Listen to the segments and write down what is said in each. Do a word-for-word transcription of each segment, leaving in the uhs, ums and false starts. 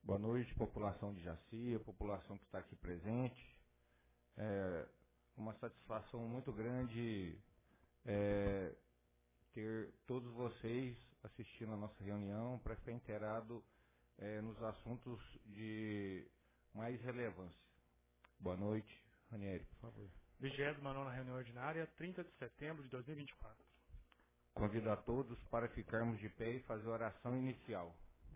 Boa noite, população de Jaci, a população que está aqui presente. É uma satisfação muito grande é, ter todos vocês assistindo a nossa reunião para ficar inteirado é, nos assuntos de mais relevância. Boa noite, Ranieri, por favor. vigésima nona reunião ordinária, trinta de setembro de dois mil e vinte e quatro. Convido a todos para ficarmos de pé e fazer a oração inicial.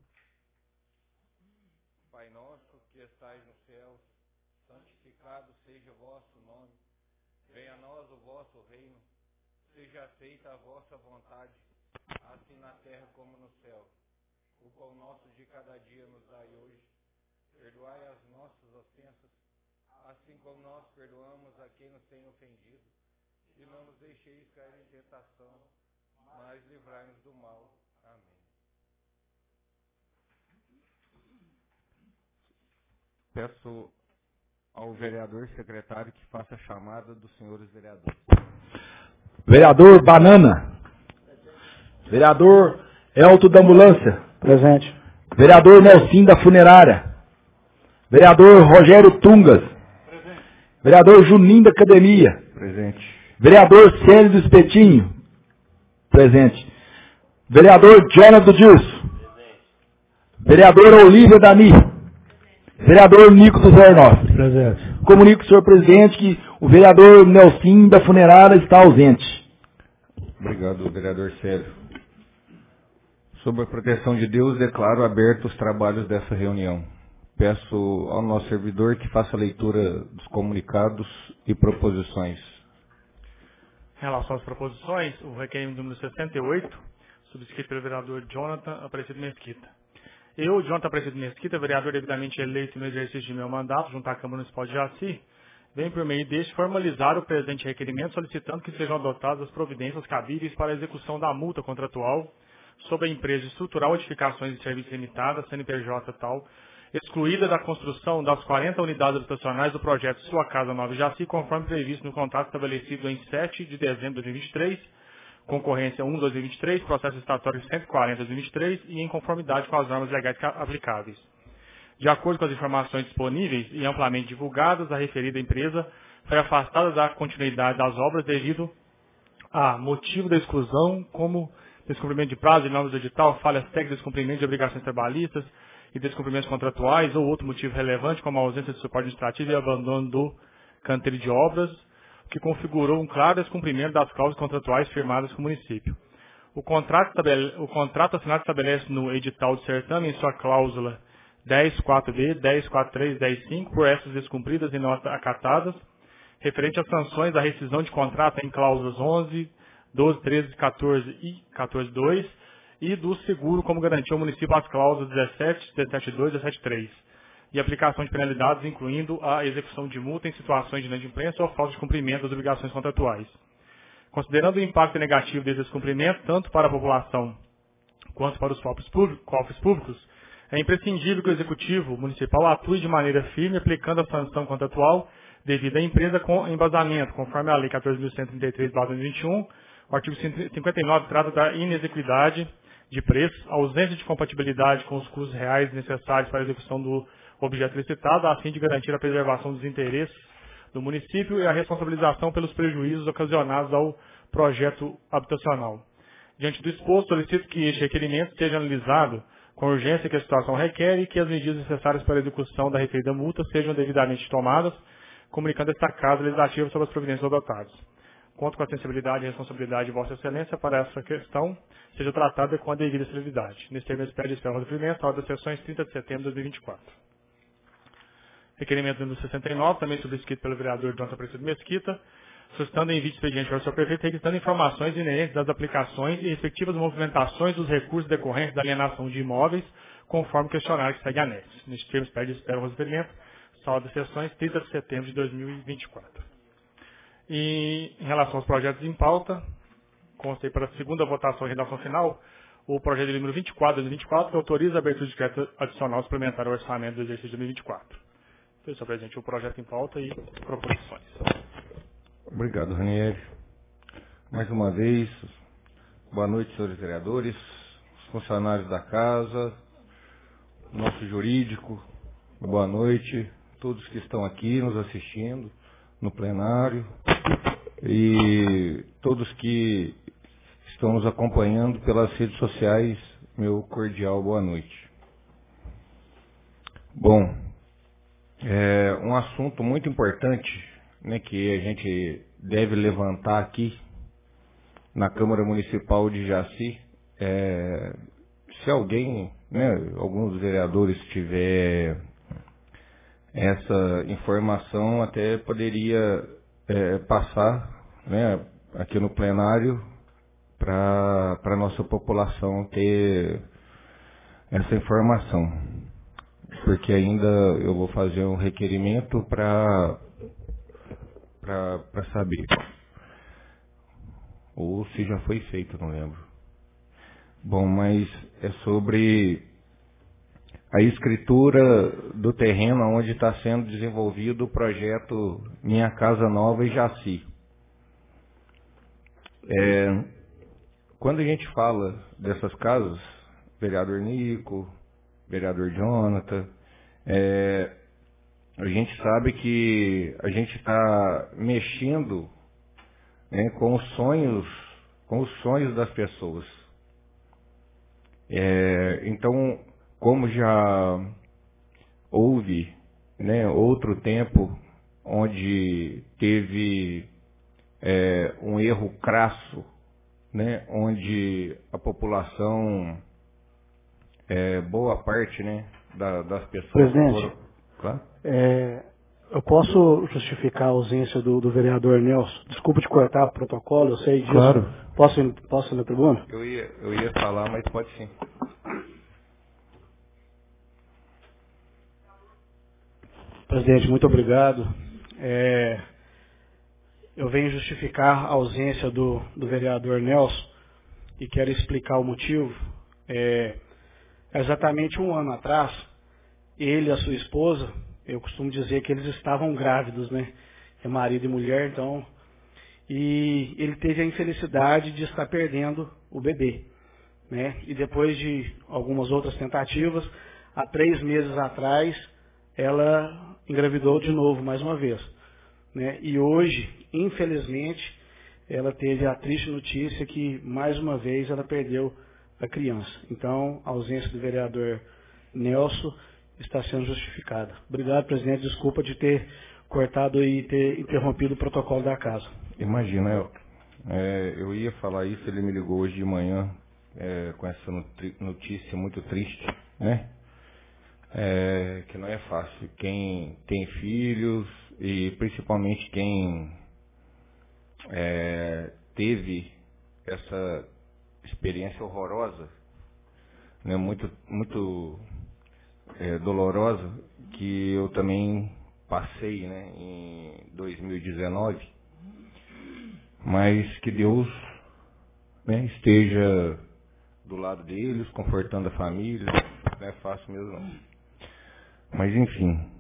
Pai nosso que estais no céu, santificado seja o vosso nome. Venha a nós o vosso reino. Seja feita a vossa vontade, assim na terra como no céu. O pão nosso de cada dia nos dai hoje. Perdoai as nossas ofensas, assim como nós perdoamos a quem nos tem ofendido. E não nos deixeis cair em tentação, mas livrai-nos do mal. Amém. Peço ao vereador secretário que faça a chamada dos senhores vereadores. Vereador Banana. Vereador Elton da Ambulância. Presente. Vereador Nelson da Funerária. Vereador Rogério Tungas. Presente. Vereador Juninho da Academia. Presente. Vereador Célio do Espetinho. Presente. Vereador Jonathan do Dilso. Presente. Vereador Olívia Dani. Vereador Nico do Zé Onofre. Presente. Comunico, senhor presidente, que o vereador Nelson da Funerária está ausente. Obrigado, vereador Célio. Sob a proteção de Deus, declaro abertos os trabalhos dessa reunião. Peço ao nosso servidor que faça a leitura dos comunicados e proposições. Em relação às proposições, o requerimento número sessenta e oito, subscrito pelo vereador Jonathan Aparecido Mesquita. Eu, Jonathan Aparecido Mesquita, vereador devidamente eleito no exercício de meu mandato junto à Câmara Municipal de Jaci, venho por meio deste formalizar o presente requerimento solicitando que sejam adotadas as providências cabíveis para a execução da multa contratual sobre a empresa Estrutural Edificações e Serviços Limitada, C N P J tal, excluída da construção das quarenta unidades habitacionais do projeto Sua Casa Nova Jaci, conforme previsto no contrato estabelecido em sete de dezembro de dois mil e vinte e três, concorrência um de dois mil e vinte e três, processo estatório cento e quarenta de dois mil e vinte e três e em conformidade com as normas legais aplicáveis. De acordo com as informações disponíveis e amplamente divulgadas, a referida empresa foi afastada da continuidade das obras devido a motivo da exclusão, como descumprimento de prazo e normas do edital, falhas técnicas, descumprimento de obrigações trabalhistas e descumprimentos contratuais ou outro motivo relevante, como a ausência de suporte administrativo e abandono do canteiro de obras, que configurou um claro descumprimento das cláusulas contratuais firmadas com o município. O contrato, estabele... o contrato assinado estabelece no edital de certame em sua cláusula dez ponto quatro b, dez ponto quatro três, dez ponto cinco, por essas descumpridas e não acatadas, referente às sanções da rescisão de contrato em cláusulas onze, doze, treze, quatorze e quatorze ponto dois, e do seguro como garantia ao município as cláusulas dezessete, dezessete ponto dois e dezessete ponto três, e aplicação de penalidades, incluindo a execução de multa em situações de inadimplência ou falta de cumprimento das obrigações contratuais. Considerando o impacto negativo desse descumprimento, tanto para a população quanto para os cofres públicos, é imprescindível que o Executivo Municipal atue de maneira firme, aplicando a sanção contratual devida à empresa com embasamento, conforme a Lei quatorze mil cento e trinta e três barra dois mil e vinte e um, o artigo cinquenta e nove trata da inexequidade de preços, ausência de compatibilidade com os custos reais necessários para a execução do objeto licitado, a fim de garantir a preservação dos interesses do município e a responsabilização pelos prejuízos ocasionados ao projeto habitacional. Diante do exposto, solicito que este requerimento seja analisado com a urgência que a situação requer e que as medidas necessárias para a execução da referida multa sejam devidamente tomadas, comunicando esta Casa Legislativa sobre as providências adotadas. Conto com a sensibilidade e responsabilidade de Vossa Excelência para essa questão seja tratada com a devida celeridade. Nesse termo, eu espero e espero o referimento à das sessões trinta de setembro de dois mil e vinte e quatro. Requerimento número sessenta e nove, também subscrito pelo vereador Jonathan Aparecido Mesquita, solicitando envio de expediente para o seu prefeito, requisitando informações inerentes das aplicações e respectivas movimentações dos recursos decorrentes da alienação de imóveis, conforme o questionário que segue anexo. Neste termo, espero e espero o referimento, saldo das sessões trinta de setembro de dois mil e vinte e quatro. E em relação aos projetos em pauta, constei para a segunda votação e redação final, o projeto de número vinte e quatro de dois mil e vinte e quatro, que autoriza a abertura de crédito adicional suplementar ao orçamento do exercício de dois mil e vinte e quatro. Então, senhor presidente, o projeto em pauta e proposições. Obrigado, Ranieri. Mais uma vez, boa noite, senhores vereadores, os funcionários da casa, nosso jurídico, boa noite, todos que estão aqui nos assistindo no plenário e todos que estão nos acompanhando pelas redes sociais, meu cordial boa noite. Bom, é um assunto muito importante, né, que a gente deve levantar aqui na Câmara Municipal de Jaci. É, se alguém, né, algum dos vereadores tiver essa informação, até poderia é, passar, né, aqui no plenário para a nossa população ter essa informação. Porque ainda eu vou fazer um requerimento para para saber. Ou se já foi feito, não lembro. Bom, mas é sobre a escritura do terreno onde está sendo desenvolvido o projeto Minha Casa Nova e Jaci. É, quando a gente fala dessas casas, vereador Nico, vereador Jonathan, é, a gente sabe que a gente está mexendo, né, com os sonhos, com os sonhos das pessoas. É, então, como já houve, né, outro tempo onde teve é, um erro crasso, né, onde a população, é, boa parte, né, da, das pessoas... Presidente, foram, claro? é, eu posso justificar a ausência do, do vereador Nelson? Desculpa te cortar o protocolo, eu sei disso. Claro. Posso ir, posso ir na tribuna? Eu ia, eu ia falar, mas pode sim. Presidente, muito obrigado. É, eu venho justificar a ausência do, do vereador Nelson e quero explicar o motivo. É, exatamente um ano atrás, ele e a sua esposa, eu costumo dizer que eles estavam grávidos, né? É marido e mulher, então... E ele teve a infelicidade de estar perdendo o bebê, né? E depois de algumas outras tentativas, há três meses atrás, ela engravidou de novo, mais uma vez, né? E hoje, infelizmente, ela teve a triste notícia que, mais uma vez, ela perdeu a criança. Então, a ausência do vereador Nelson está sendo justificada. Obrigado, presidente. Desculpa de ter cortado e ter interrompido o protocolo da casa. Imagina, eu, é, eu ia falar isso, ele me ligou hoje de manhã é, com essa notícia muito triste, né? É, que não é fácil. Quem tem filhos e principalmente quem é, teve essa experiência horrorosa, né, muito, muito é, dolorosa, que eu também passei, né, em dois mil e dezenove, mas que Deus, né, esteja do lado deles, confortando a família. Não é fácil mesmo não. Mas enfim,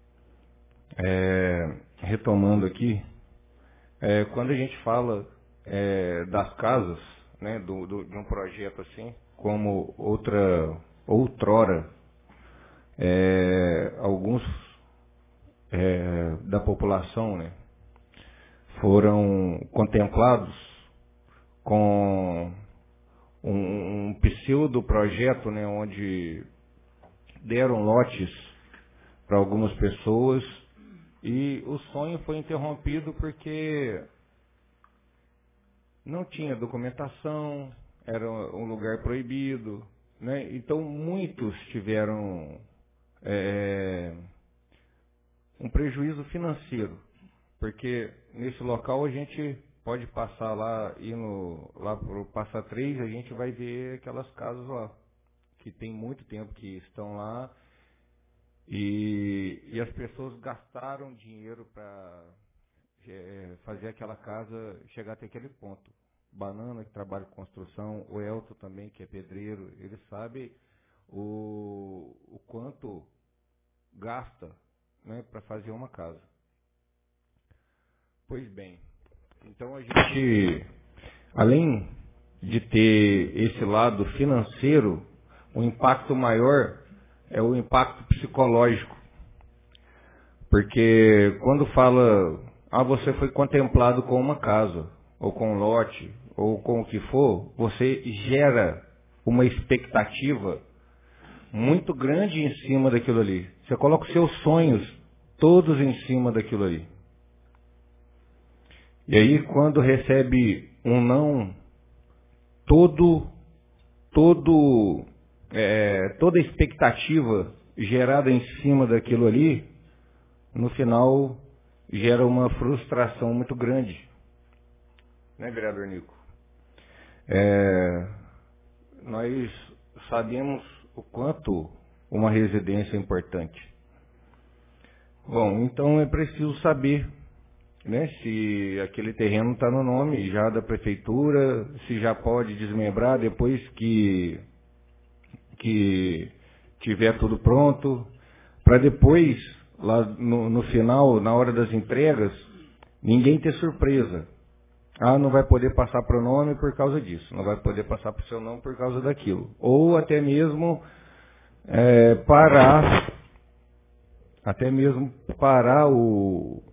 é, retomando aqui, é, quando a gente fala é, das casas, né, do, do, de um projeto assim, como outra, outrora, é, alguns é, da população, né, foram contemplados com um, um pseudo-projeto, né, onde deram lotes para algumas pessoas e o sonho foi interrompido porque não tinha documentação, era um lugar proibido, né? Então muitos tiveram é, um prejuízo financeiro, porque nesse local a gente pode passar lá, indo lá para o Passa Três, a gente vai ver aquelas casas lá, que tem muito tempo que estão lá, e, e as pessoas gastaram dinheiro para é, fazer aquela casa chegar até aquele ponto. Banana, que trabalha com construção, o Elton também, que é pedreiro, ele sabe o, o quanto gasta, né, para fazer uma casa. Pois bem, então a gente, além de ter esse lado financeiro, o impacto maior é o impacto psicológico. Porque quando fala, ah, você foi contemplado com uma casa, ou com um lote, ou com o que for, você gera uma expectativa muito grande em cima daquilo ali. Você coloca os seus sonhos todos em cima daquilo ali. E aí, quando recebe um não, todo, todo, é, toda a expectativa gerada em cima daquilo ali, no final, gera uma frustração muito grande. Né, vereador Nico? É, nós sabemos o quanto uma residência é importante. Bom, então é preciso saber, né, se aquele terreno está no nome já da prefeitura, se já pode desmembrar depois que, que tiver tudo pronto, para depois, lá no, no final, na hora das entregas, ninguém ter surpresa. Ah, não vai poder passar para o nome por causa disso, não vai poder passar para o seu nome por causa daquilo. Ou até mesmo é, parar, até mesmo parar o,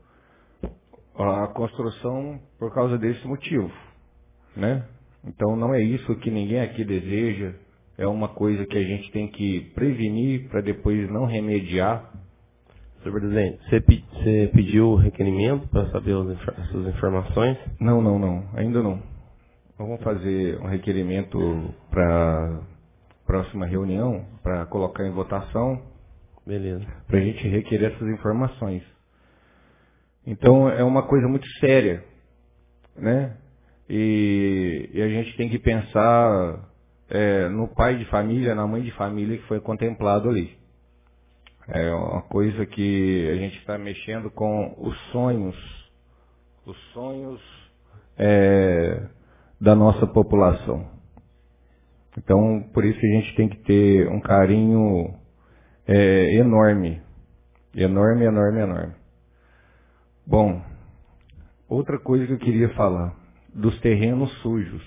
a construção por causa desse motivo, né? Então não é isso que ninguém aqui deseja, é uma coisa que a gente tem que prevenir para depois não remediar. Senhor presidente, você, pe você pediu o requerimento para saber as, as suas informações? Não, não, não, ainda não. Vamos fazer um requerimento para a próxima reunião, para colocar em votação. Beleza. Para a gente requerer essas informações. Então é uma coisa muito séria, né? E, e a gente tem que pensar é, no pai de família, na mãe de família que foi contemplado ali. É uma coisa que a gente está mexendo com os sonhos, os sonhos é, da nossa população. Então, por isso que a gente tem que ter um carinho é, enorme, enorme, enorme, enorme. Bom, outra coisa que eu queria falar, dos terrenos sujos.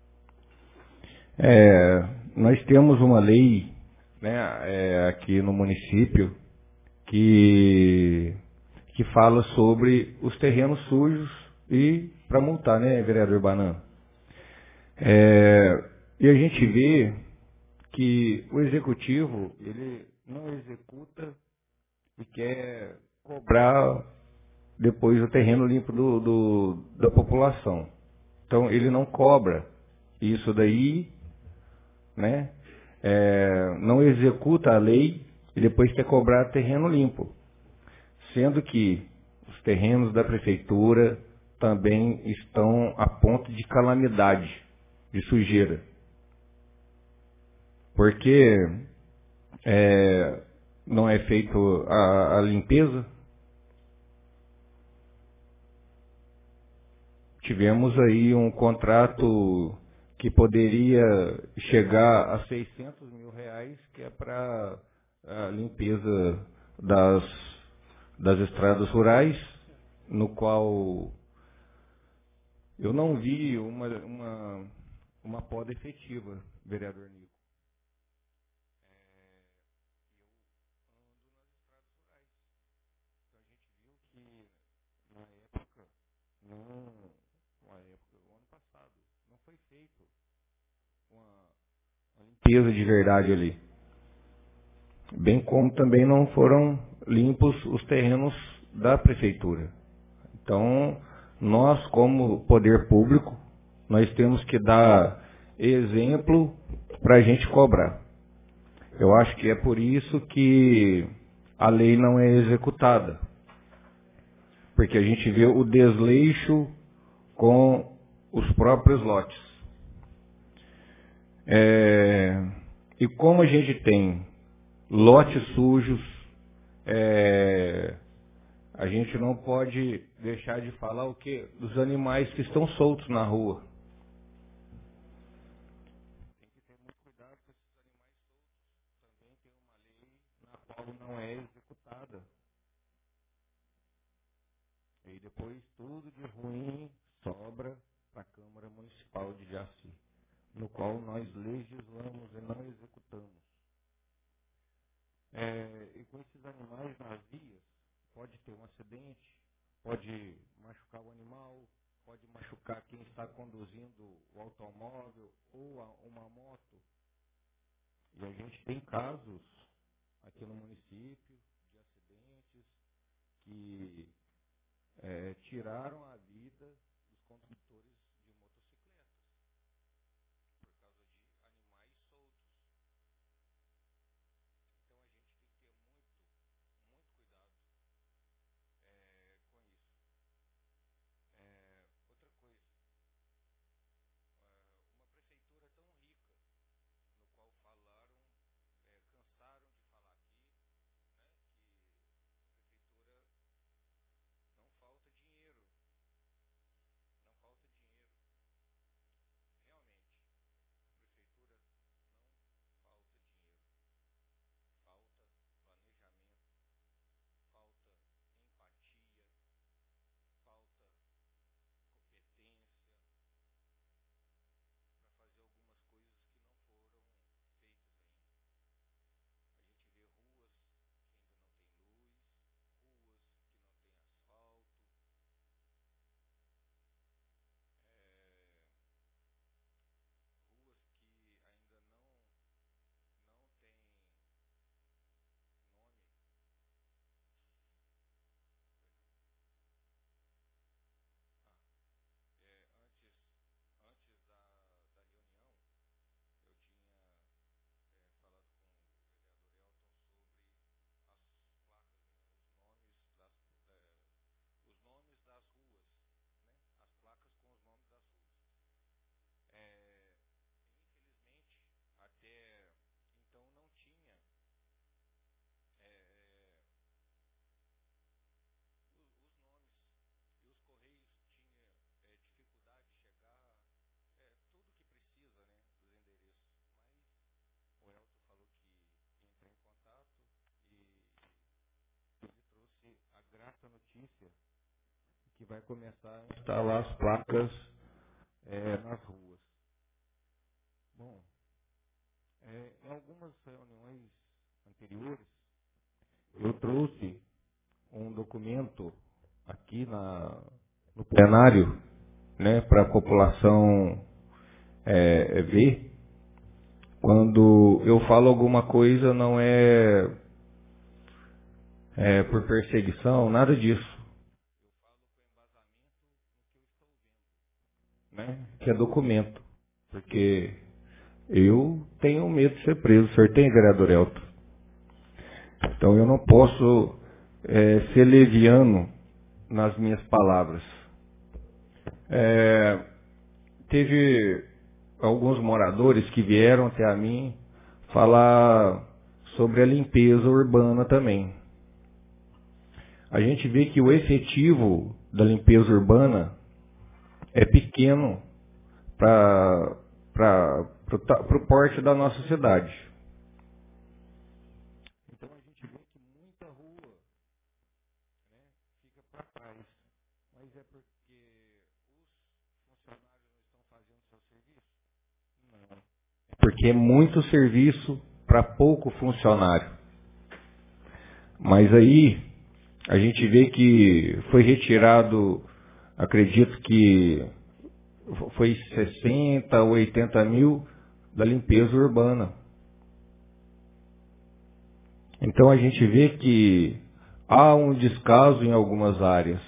É, nós temos uma lei, né, é, aqui no município que, que fala sobre os terrenos sujos e para multar, né, vereador Banana? É, e a gente vê que o executivo, ele não executa e quer cobrar depois o terreno limpo do, do, da população. Então, ele não cobra isso daí, né? É, não executa a lei e depois quer cobrar terreno limpo. Sendo que os terrenos da prefeitura também estão a ponto de calamidade, de sujeira. Porque é, não é feito a, a limpeza. Tivemos aí um contrato que poderia chegar a seiscentos mil reais, que é para a limpeza das, das estradas rurais, no qual eu não vi uma, uma, uma poda efetiva, vereador Nico. Limpeza de verdade ali. Bem como também não foram limpos os terrenos da prefeitura. Então, nós como poder público, nós temos que dar exemplo para a gente cobrar. Eu acho que é por isso que a lei não é executada. Porque a gente vê o desleixo com os próprios lotes. É, e como a gente tem lotes sujos, é, a gente não pode deixar de falar o quê? Dos animais que estão soltos na rua. Tem que ter muito cuidado com esses animais soltos. Também tem uma lei na qual não é executada. E depois tudo de ruim sobra para a Câmara Municipal de Jaci, no qual nós legislamos e não executamos. conduzindo o automóvel ou a, uma moto. E a gente tem casos aqui no município de acidentes que é, tiraram a vida dos condutores de motocicletas por causa de animais soltos. Então a gente tem que ter muito, muito cuidado é, com isso. É, outra coisa, é, uma prefeitura tão rica, no qual falaram, é, cansaram de falar aqui, né, que a prefeitura não falta dinheiro, não falta dinheiro. Realmente, a prefeitura não falta dinheiro. Falta planejamento, falta empatia, falta competência para fazer algumas coisas que não foram feitas ainda. A gente vê ruas que ainda não tem luz, ruas que não tem asfalto, é, ruas que ainda não, não tem nome. Ah, é, antes, antes da, da reunião, eu tinha é, falado com o vereador Elton sobre as placas, né, os nomes das, é, os nomes das ruas, né, as placas com os nomes das ruas. É, infelizmente, até então não tinha é, os, os nomes, e os correios tinham é, dificuldade de chegar, é, tudo que precisa, né, dos endereços. Mas o Elton falou que ia entrar em contato e ele trouxe a grata notícia que vai começar a instalar as placas é, nas ruas. Bom, é, em algumas reuniões anteriores, eu trouxe um documento aqui na, no plenário, né, para a população é, ver. Quando eu falo alguma coisa, não é, é por perseguição, nada disso. Eu falo com embasamento no que eu estou vendo, né, que é documento. Porque eu tenho medo de ser preso. O senhor tem, vereador Elton? Então eu não posso é, ser leviano nas minhas palavras. É, teve alguns moradores que vieram até a mim falar sobre a limpeza urbana também. A gente vê que o efetivo da limpeza urbana é pequeno para o porte da nossa cidade. Então a gente vê que muita rua, né, fica para trás. Mas é porque os funcionários não estão fazendo seu serviço? Não. É porque é muito serviço para pouco funcionário. Mas aí a gente vê que foi retirado, acredito que foi sessenta, oitenta mil da limpeza urbana. Então a gente vê que há um descaso em algumas áreas.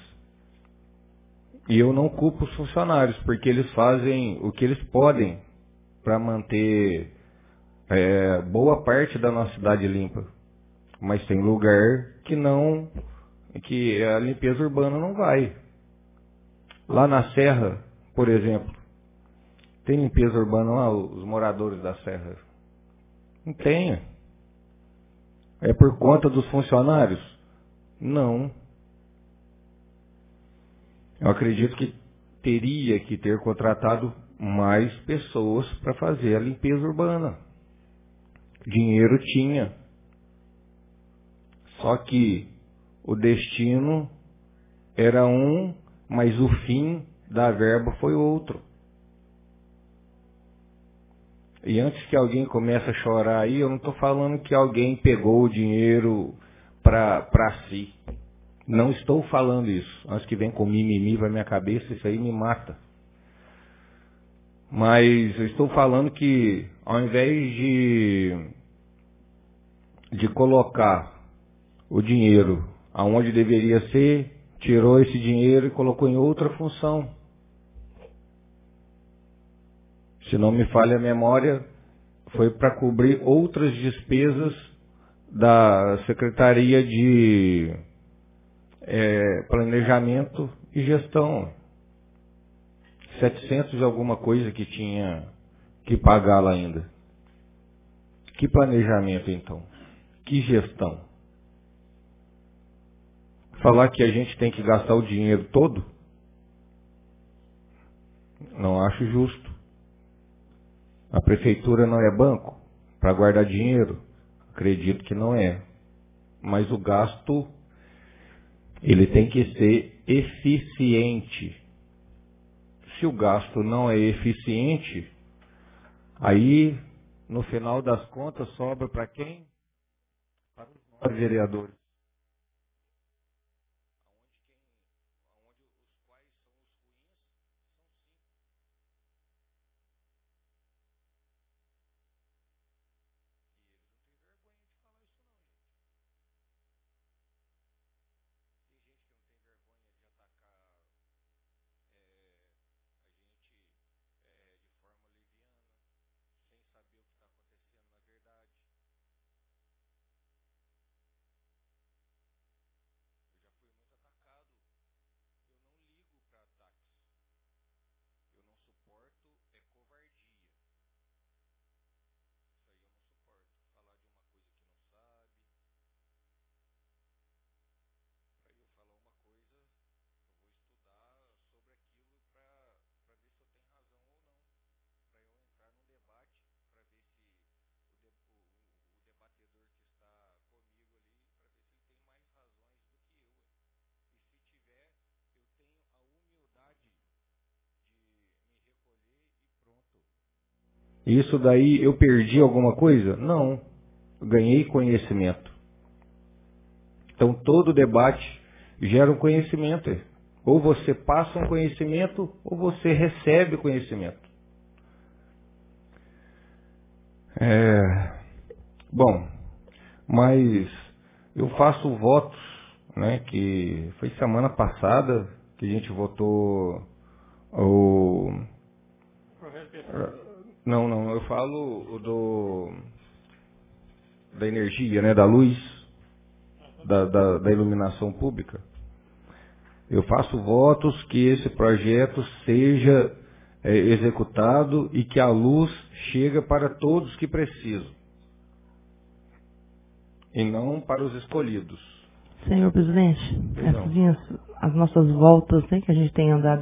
E eu não culpo os funcionários, porque eles fazem o que eles podem para manter é, boa parte da nossa cidade limpa. Mas tem lugar que não, que a limpeza urbana não vai. Lá na Serra, por exemplo, tem limpeza urbana lá, os moradores da Serra? Não tem. É por conta dos funcionários? Não. Eu acredito que teria que ter contratado mais pessoas para fazer a limpeza urbana. Dinheiro tinha. Só que o destino era um, mas o fim da verba foi outro. E antes que alguém comece a chorar aí, eu não estou falando que alguém pegou o dinheiro para si. Não estou falando isso. Antes que vem com mimimi para minha cabeça, isso aí me mata. Mas eu estou falando que ao invés de, de colocar o dinheiro aonde deveria ser, tirou esse dinheiro e colocou em outra função. Se não me falha a memória, foi para cobrir outras despesas da Secretaria de é, Planejamento e Gestão. setecentos e alguma coisa que tinha que pagar lá ainda. Que planejamento, então? Que gestão? Falar que a gente tem que gastar o dinheiro todo? Não acho justo. A prefeitura não é banco para guardar dinheiro? Acredito que não é. Mas o gasto, ele tem que ser eficiente. Se o gasto não é eficiente, aí, no final das contas, sobra para quem? Para os vereadores. Isso daí eu perdi alguma coisa? Não. Eu ganhei conhecimento. Então todo debate gera um conhecimento. Ou você passa um conhecimento, ou você recebe conhecimento. É, bom, mas eu faço votos, né, que foi semana passada que a gente votou o... Não, não, eu falo o do da energia, né, da luz, da, da, da iluminação pública. Eu faço votos que esse projeto seja é, executado e que a luz chegue para todos que precisam, e não para os escolhidos. Senhor presidente, essas minhas, as nossas voltas, né, que a gente tem andado,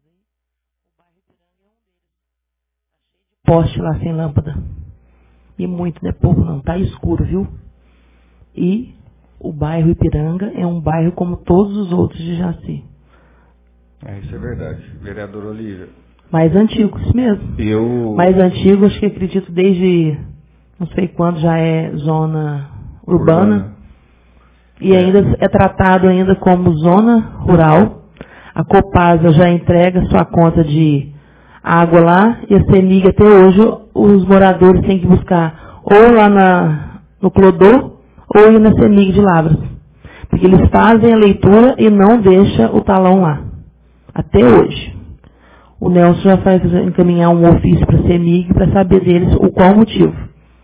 poste lá sem lâmpada. E muito, não é pouco não, tá escuro, viu? E o bairro Ipiranga é um bairro como todos os outros de Jaci. É, isso é verdade, vereador Olívia. Mais antigo, isso mesmo. Eu... Mais antigo, acho que acredito desde não sei quando já é zona urbana. urbana. E é. ainda é tratado ainda como zona rural. A Copasa já entrega sua conta de água lá, e a CEMIG até hoje os moradores têm que buscar ou lá na, no Clodô ou ir na CEMIG de Lavras. Porque eles fazem a leitura e não deixam o talão lá. Até hoje. O Nelson já vai encaminhar um ofício para a CEMIG para saber deles o qual motivo.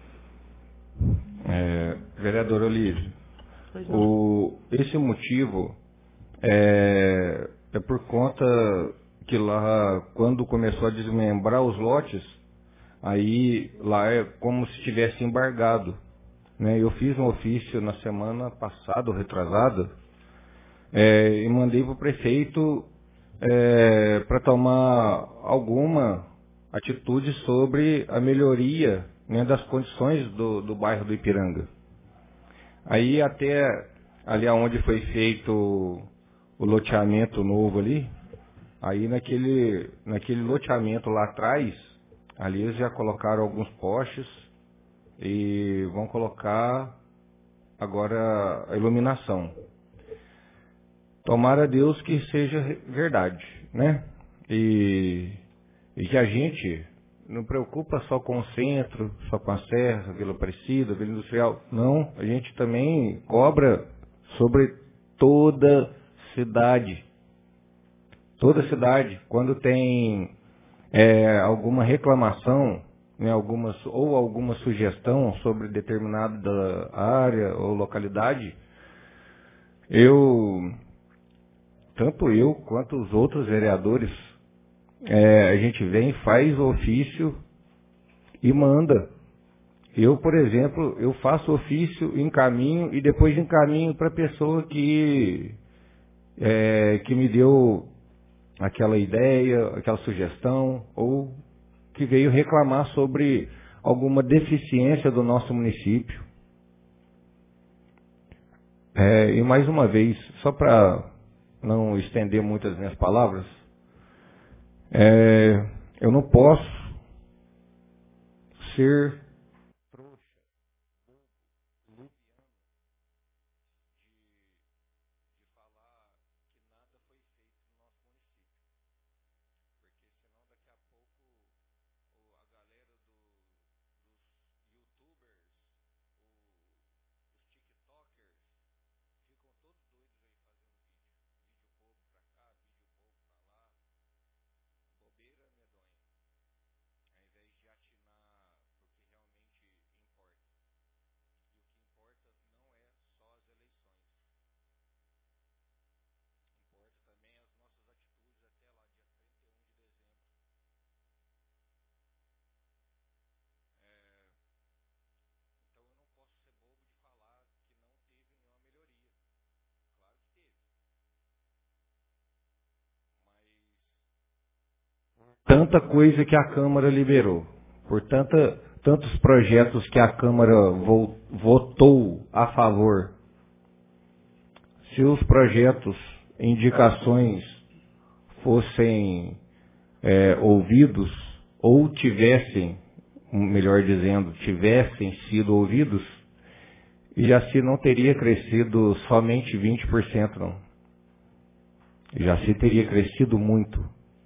É, vereador Olívio, o, esse motivo é, é por conta que lá, quando começou a desmembrar os lotes, aí lá é como se tivesse embargado. Né? Eu fiz um ofício na semana passada, ou retrasada, é, e mandei para o prefeito é, para tomar alguma atitude sobre a melhoria, né, das condições do, do bairro do Ipiranga. Aí até ali onde foi feito o loteamento novo ali, aí naquele, naquele loteamento lá atrás, ali eles já colocaram alguns postes e vão colocar agora a iluminação. Tomara a Deus que seja verdade, né? E, e que a gente, não preocupa só com o centro, só com a Serra, Vila Aparecida, Vila Industrial. Não, a gente também cobra sobre toda cidade. Toda cidade. Quando tem é, alguma reclamação, né, alguma, ou alguma sugestão sobre determinada área ou localidade, eu, tanto eu quanto os outros vereadores, é, a gente vem, faz o ofício e manda. Eu, por exemplo, eu faço ofício, encaminho e depois encaminho para a pessoa que, é, que me deu aquela ideia, aquela sugestão, ou que veio reclamar sobre alguma deficiência do nosso município. É, e mais uma vez, só para não estender muito as minhas palavras, é, eu não posso ser tanta coisa que a Câmara liberou, por tanta, tantos projetos que a Câmara vo, votou a favor. Se os projetos, indicações fossem é, ouvidos, ou tivessem, melhor dizendo, tivessem sido ouvidos, Jaci não teria crescido somente vinte por cento, não. Jaci teria crescido muito.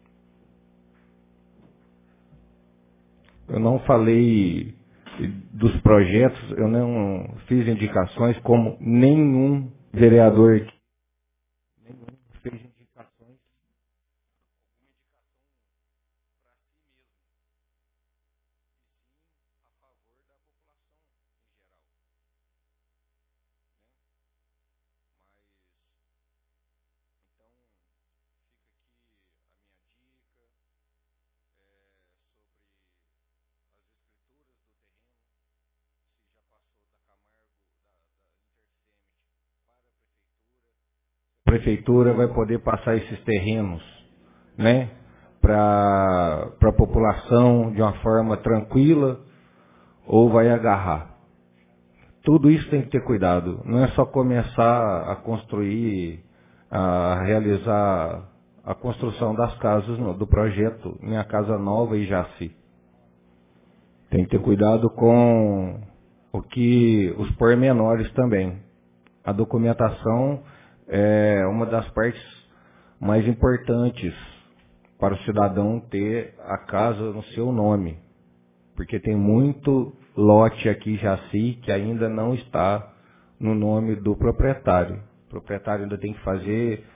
Eu não falei dos projetos, eu não fiz indicações como nenhum vereador nenhum fez indicações. A prefeitura vai poder passar esses terrenos, né, para a população de uma forma tranquila, ou vai agarrar. Tudo isso tem que ter cuidado. Não é só começar a construir, a realizar a construção das casas do projeto Minha Casa Nova e Jaci. Tem que ter cuidado com o que os pormenores também. A documentação é uma das partes mais importantes para o cidadão ter a casa no seu nome. Porque tem muito lote aqui em Jaci que ainda não está no nome do proprietário. O proprietário ainda tem que fazer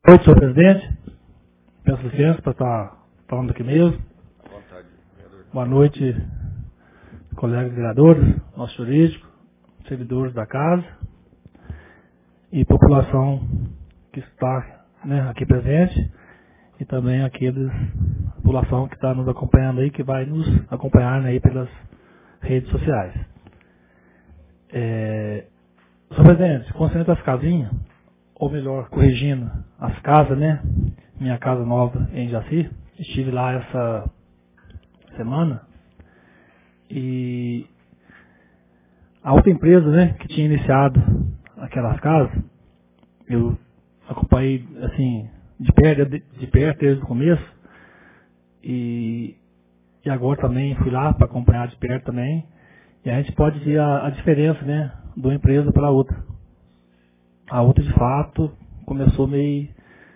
Boa noite, senhor presidente. Peço licença para estar falando aqui mesmo. À vontade, vereador. Boa noite, colegas vereadores, nosso jurídico, servidores da casa e população que está, né, aqui presente e também aqueles, a população que está nos acompanhando aí, que vai nos acompanhar, né, aí pelas redes sociais. É, senhor presidente, concernente às casinhas, ou melhor, corrigindo as casas, né? Minha casa nova em Jaci, estive lá essa semana e a outra empresa, né, que tinha iniciado aquelas casas, eu acompanhei assim de perto, de, de perto desde o começo e, e agora também fui lá para acompanhar de perto também e a gente pode ver a, a diferença, né, de uma empresa para a outra. A outra, de fato, começou meio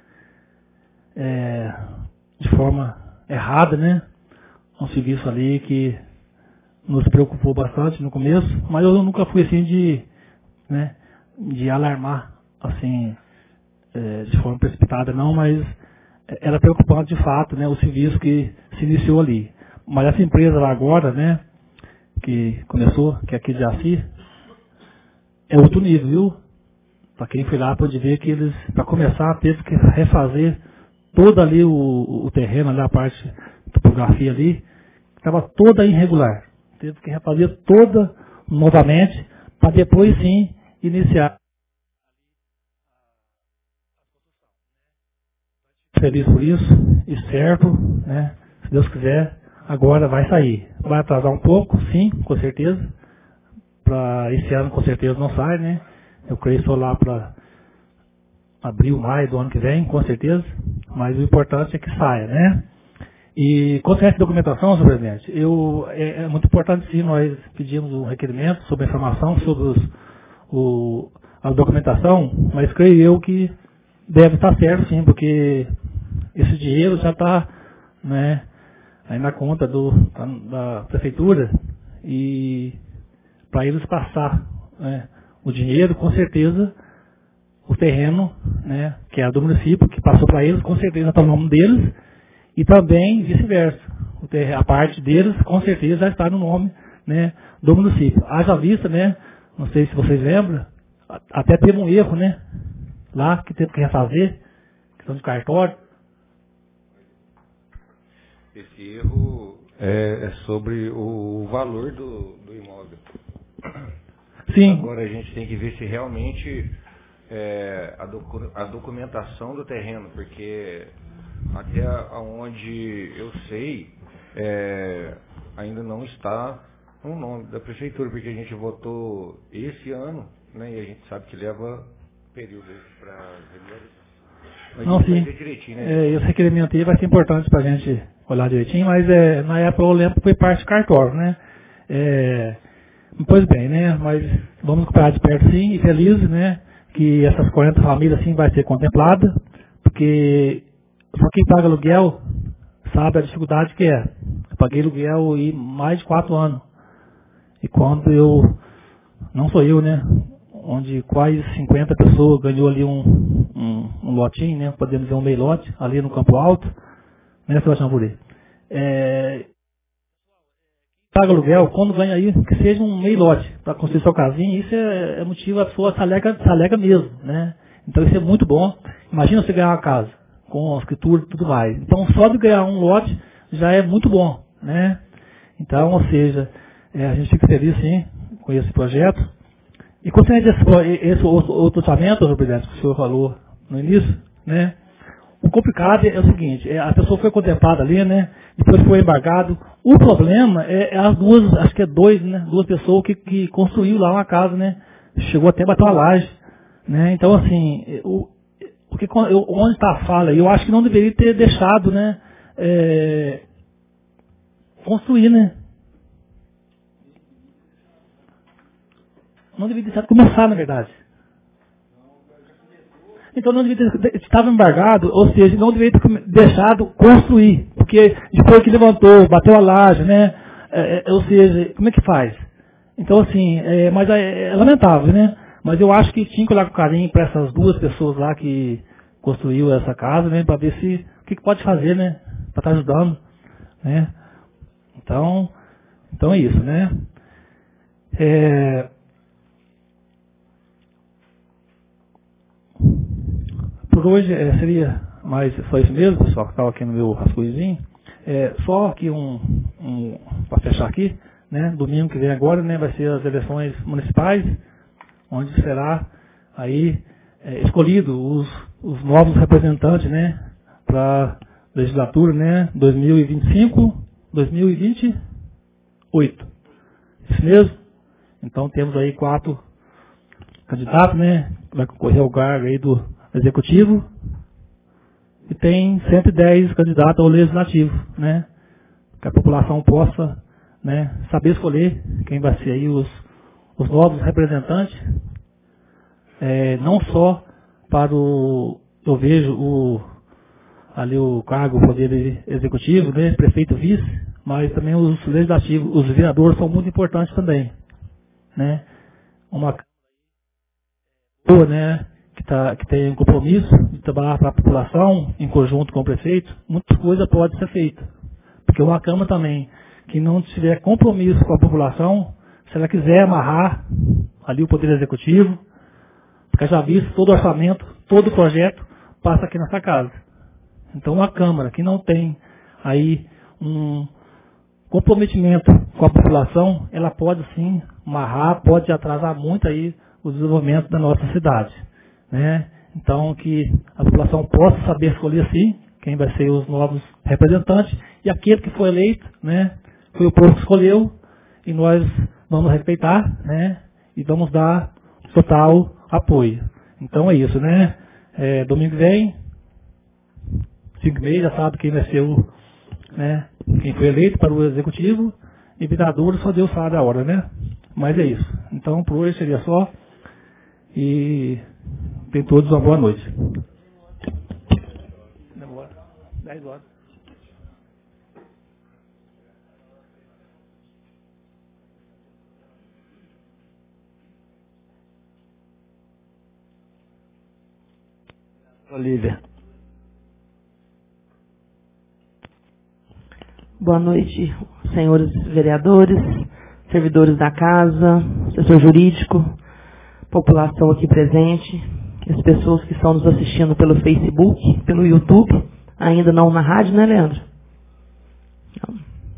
é, de forma errada, né? Um serviço ali que nos preocupou bastante no começo, mas eu nunca fui assim de, né, de alarmar, assim, é, de forma precipitada, não, mas era preocupante de fato, né, o serviço que se iniciou ali. Mas essa empresa lá agora, né, que começou, que é aqui de Jaci, é outro nível, viu? Para quem foi lá pode ver que eles, para começar, teve que refazer todo ali o, o terreno, ali a parte de topografia ali, estava toda irregular. Teve que refazer toda novamente, para depois sim iniciar. Feliz por isso, e certo, né? Se Deus quiser, agora vai sair. Vai atrasar um pouco, sim, com certeza. Para esse ano com certeza não sai, né? Eu creio só lá para abril, maio do ano que vem, com certeza. Mas o importante é que saia, né? E quanto a essa documentação, senhor presidente, eu, é, é muito importante sim, nós pedimos um requerimento sobre a informação, sobre os, o, a documentação, mas creio eu que deve estar certo sim, porque esse dinheiro já está, né, aí na conta do, da, da prefeitura e para eles passar, né, o dinheiro, com certeza, o terreno, né, que é do município, que passou para eles, com certeza está no nome deles, e também vice-versa. A parte deles, com certeza, já está no nome, né, do município. Haja vista, né, não sei se vocês lembram, até teve um erro, né, lá, que teve que refazer, questão de cartório. Esse erro é, é sobre o valor do, do imóvel. Sim. Agora a gente tem que ver se realmente é, a, docu a documentação do terreno, porque até onde eu sei, é, ainda não está no nome da prefeitura, porque a gente votou esse ano, né, e a gente sabe que leva período para regularizar. Não, sim. Né? É, esse requerimento aí vai ser importante para a gente olhar direitinho, mas é, na época eu lembro que foi parte de cartório, né? É, Pois bem, né? Mas vamos acompanhar de perto sim, e felizes, né? Que essas quarenta famílias sim vai ser contemplada, porque só quem paga aluguel sabe a dificuldade que é. Eu paguei aluguel aí mais de quatro anos. E quando eu, não sou eu, né? Onde quase cinquenta pessoas ganhou ali um, um, um lotinho, né? Podemos dizer um meio lote, ali no Campo Alto, né, Sebastião Burê? É, paga aluguel, quando ganha aí, que seja um meio lote para construir sua casinha, isso é, é motivo, a pessoa se alega, se alega mesmo, né? Então isso é muito bom. Imagina você ganhar uma casa, com a escritura e tudo mais. Então só de ganhar um lote já é muito bom, né? Então, ou seja, é, a gente fica feliz sim com esse projeto. E quando esse, esse outro, outro orçamento, senhor presidente, que o senhor falou no início, né? O complicado é o seguinte, é, a pessoa foi contemplada ali, né? Depois foi embargado. O problema é, é as duas, acho que é dois, né? Duas pessoas que, que construíram lá uma casa, né? Chegou até a bater uma laje, né? Então, assim, o, o que, eu, onde está a falha? Eu acho que não deveria ter deixado, né? É, construir, né? Não deveria ter deixado começar, na verdade. Então não devia ter, estava embargado, ou seja, não deveria ter deixado construir, porque depois que levantou, bateu a laje, né? É, é, ou seja, como é que faz? Então assim, é, mas é, é lamentável, né? Mas eu acho que tinha que olhar com carinho para essas duas pessoas lá que construiu essa casa, né, para ver se o que, que pode fazer, né, para estar ajudando, né. Então, então é isso, né. É, por hoje é, seria mais só isso mesmo, pessoal, que estava aqui no meu rascunhozinho. É, só aqui um, um para fechar aqui, né, domingo que vem agora, né, vai ser as eleições municipais, onde será aí é, escolhido os, os novos representantes, né, para a legislatura, né, dois mil e vinte e cinco, dois mil e vinte e oito. Isso mesmo? Então temos aí quatro candidatos, né, que vai concorrer ao cargo aí do executivo, e tem cento e dez candidatos ao legislativo, né, que a população possa, né, saber escolher quem vai ser aí os, os novos representantes, é, não só para o, eu vejo o, ali o cargo, o poder executivo, né, prefeito, vice, mas também os legislativos, os vereadores são muito importantes também, né, uma boa, né, que, tá, que tem um compromisso de trabalhar para a população, em conjunto com o prefeito, muitas coisas podem ser feitas. Porque uma Câmara também, que não tiver compromisso com a população, se ela quiser amarrar ali o Poder Executivo, porque já visto todo o orçamento, todo o projeto, passa aqui nessa casa. Então uma Câmara que não tem aí um comprometimento com a população, ela pode sim amarrar, pode atrasar muito aí o desenvolvimento da nossa cidade, né? Então que a população possa saber escolher sim quem vai ser os novos representantes, e aquele que foi eleito, né, foi o povo que escolheu, e nós vamos respeitar, né, e vamos dar total apoio. Então é isso, né? É, domingo vem, cinco e meia, já sabe quem vai ser o, né, quem foi eleito para o executivo, e vereador só Deus sabe a hora, né? Mas é isso. Então por hoje seria só, e tem todos uma boa noite. Demora dez horas. Olívia. Boa noite, senhores vereadores, servidores da casa, assessor jurídico, população aqui presente, as pessoas que estão nos assistindo pelo Facebook, pelo YouTube, ainda não na rádio, né, Leandro? Não.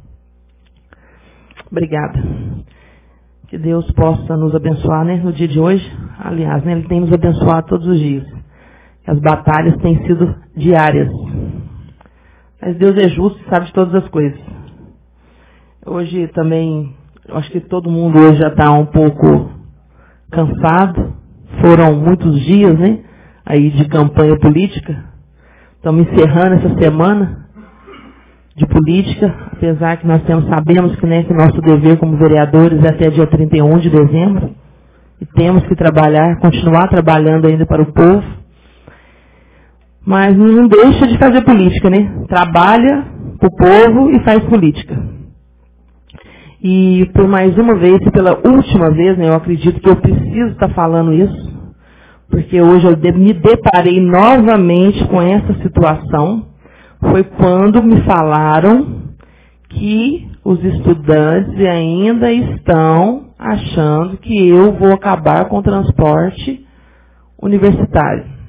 Obrigada. Que Deus possa nos abençoar, né, no dia de hoje. Aliás, né, Ele tem nos abençoado todos os dias. As batalhas têm sido diárias. Mas Deus é justo e sabe de todas as coisas. Hoje também, eu acho que todo mundo hoje já está um pouco cansado. Foram muitos dias, né, aí de campanha política. Estamos encerrando essa semana de política, apesar que nós temos, sabemos que, né, que nosso dever como vereadores é até dia trinta e um de dezembro. E temos que trabalhar, continuar trabalhando ainda para o povo. Mas não deixa de fazer política, né? Trabalha para o povo e faz política. E por mais uma vez, e pela última vez, né, eu acredito que eu preciso estar falando isso, porque hoje eu me deparei novamente com essa situação, foi quando me falaram que os estudantes ainda estão achando que eu vou acabar com o transporte universitário.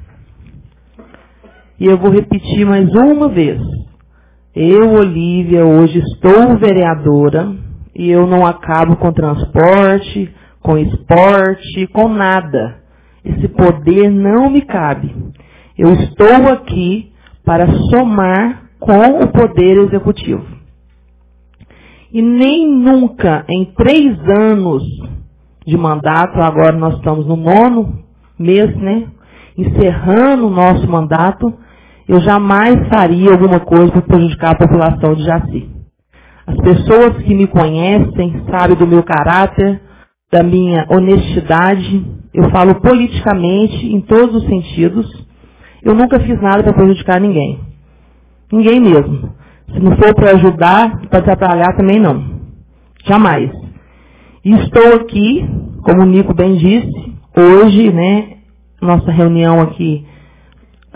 E eu vou repetir mais uma vez. Eu, Olívia, hoje estou vereadora e eu não acabo com transporte, com esporte, com nada. Esse poder não me cabe. Eu estou aqui para somar com o poder executivo. E nem nunca, em três anos de mandato, agora nós estamos no nono mês, né? Encerrando o nosso mandato, eu jamais faria alguma coisa para prejudicar a população de Jaci. As pessoas que me conhecem sabem do meu caráter, da minha honestidade. Eu falo politicamente em todos os sentidos. Eu nunca fiz nada para prejudicar ninguém. Ninguém mesmo. Se não for para ajudar, para atrapalhar também não. Jamais. E estou aqui, como o Nico bem disse, hoje, né, nossa reunião aqui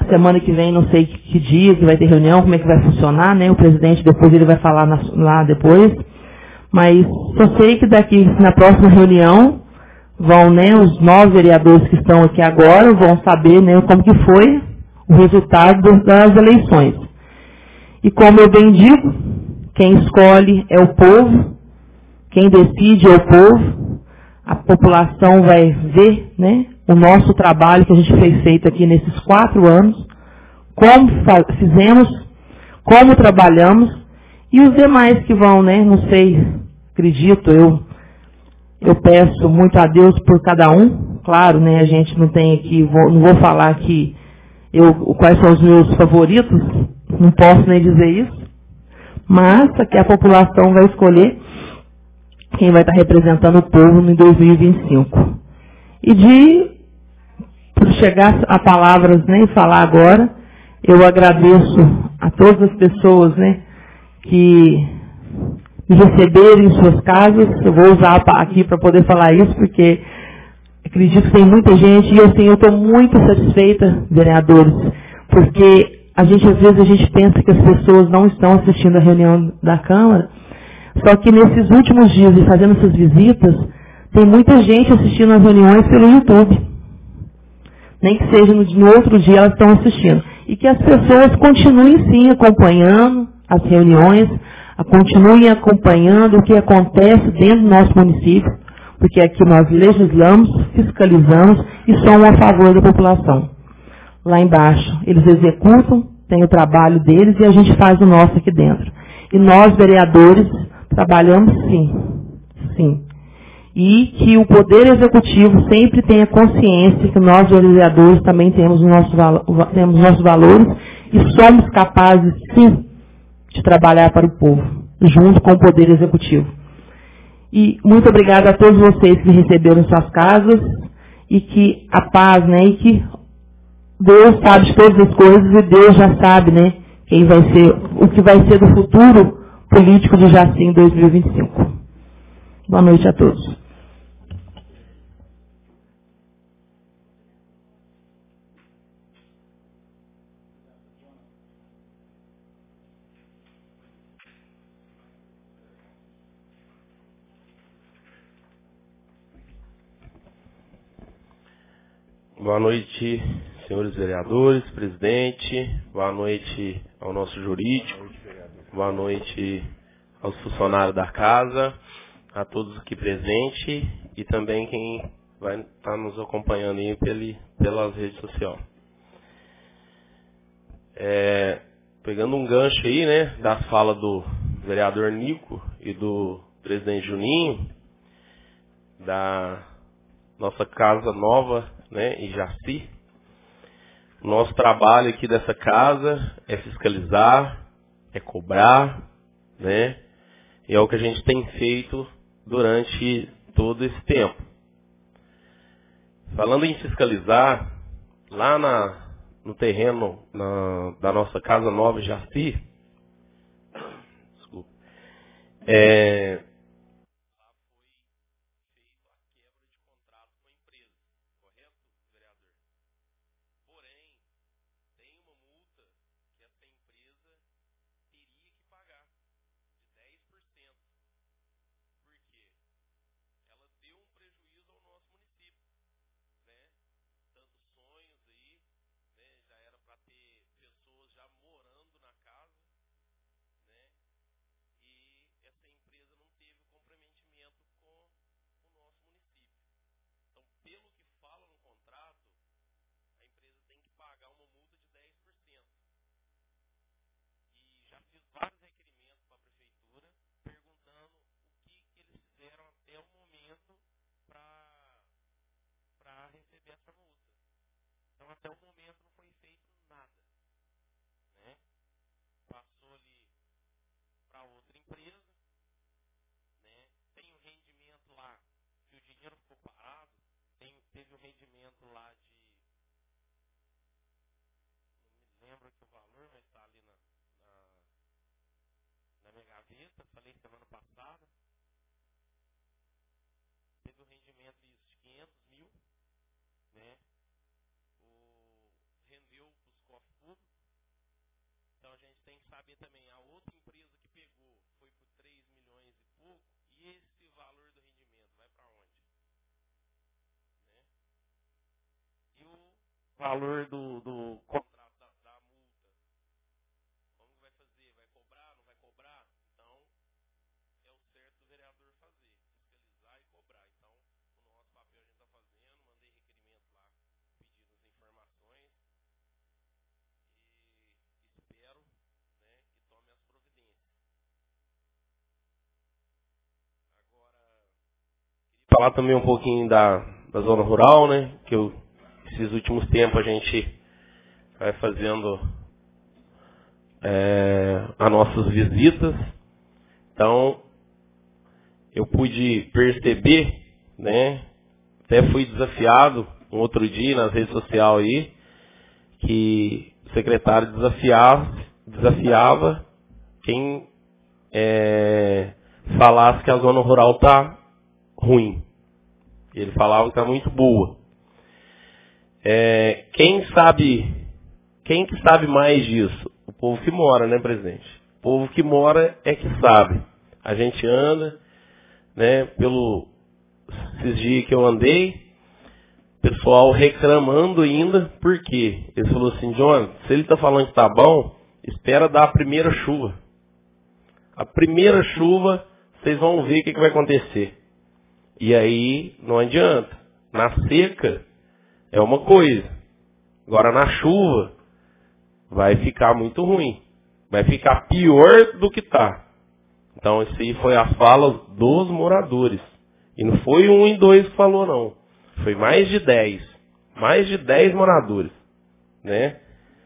semana que vem, não sei que, que dia que vai ter reunião, como é que vai funcionar, né? O presidente depois ele vai falar na, lá depois. Mas só sei que daqui na próxima reunião vão, né, os nove vereadores que estão aqui agora vão saber, né, como que foi o resultado das eleições. E como eu bem digo, quem escolhe é o povo, quem decide é o povo. A população vai ver, né, o nosso trabalho que a gente fez feito aqui nesses quatro anos, como fizemos, como trabalhamos, e os demais que vão, né, não sei, acredito, eu, eu peço muito a Deus por cada um, claro, né, a gente não tem aqui, vou, não vou falar que eu, quais são os meus favoritos, não posso nem dizer isso, mas aqui a população vai escolher quem vai estar representando o povo em dois mil e vinte e cinco. E de, por chegar a palavras, né, e falar agora, eu agradeço a todas as pessoas, né, que me receberam em suas casas. Eu vou usar aqui para poder falar isso, porque acredito que tem muita gente, e assim, eu estou muito satisfeita, vereadores, porque a gente, às vezes, a gente pensa que as pessoas não estão assistindo a reunião da Câmara. Só que nesses últimos dias, e fazendo essas visitas, tem muita gente assistindo as reuniões pelo YouTube. Nem que seja no, no outro dia elas estão assistindo. E que as pessoas continuem sim acompanhando as reuniões, a, continuem acompanhando o que acontece dentro do nosso município, porque aqui nós legislamos, fiscalizamos e somos a favor da população. Lá embaixo, eles executam, tem o trabalho deles e a gente faz o nosso aqui dentro. E nós, vereadores, trabalhamos sim, sim. E que o Poder Executivo sempre tenha consciência que nós, vereadores, também temos, o nosso, temos nossos valores e somos capazes, sim, de trabalhar para o povo, junto com o Poder Executivo. E muito obrigada a todos vocês que me receberam em suas casas e que a paz, né, e que Deus sabe de todas as coisas e Deus já sabe, né, quem vai ser, o que vai ser do futuro político de Jaci em dois mil e vinte e cinco. Boa noite a todos. Boa noite, senhores vereadores, presidente. Boa noite ao nosso jurídico. Boa noite aos funcionários da casa, a todos aqui presentes e também quem vai estar nos acompanhando aí pela, pelas redes sociais. É, pegando um gancho aí, né, das falas do vereador Nico e do presidente Juninho, da nossa casa nova, né, em Jaci. Nosso trabalho aqui dessa casa é fiscalizar, é cobrar, né? E é o que a gente tem feito durante todo esse tempo. Falando em fiscalizar, lá na, no terreno na, da nossa casa nova em Jaci, desculpa, é, valor do, do contrato da, da multa. Como que vai fazer? Vai cobrar? Não vai cobrar? Então, é o certo do vereador fazer, fiscalizar e cobrar. Então, o nosso papel a gente está fazendo, mandei requerimento lá, pedindo as informações e espero, né, que tome as providências. Agora, queria falar também um pouquinho da, da zona rural, né, que eu, esses últimos tempos a gente vai fazendo é, as nossas visitas. Então, eu pude perceber, né, até fui desafiado um outro dia nas redes sociais aí, que o secretário desafiava, desafiava quem é, falasse que a zona rural está ruim. Ele falava que está muito boa. É, quem sabe, quem que sabe mais disso? O povo que mora, né, presidente? O povo que mora é que sabe. A gente anda, né, pelo esses dias que eu andei, pessoal reclamando ainda, por quê? Ele falou assim, John, se ele está falando que está bom, espera dar a primeira chuva. A primeira chuva, vocês vão ver o que, que vai acontecer. E aí, não adianta. Na seca, é uma coisa. Agora, na chuva, vai ficar muito ruim. Vai ficar pior do que está. Então, isso aí foi a fala dos moradores. E não foi um e dois que falou, não. Foi mais de dez. Mais de dez moradores. Né?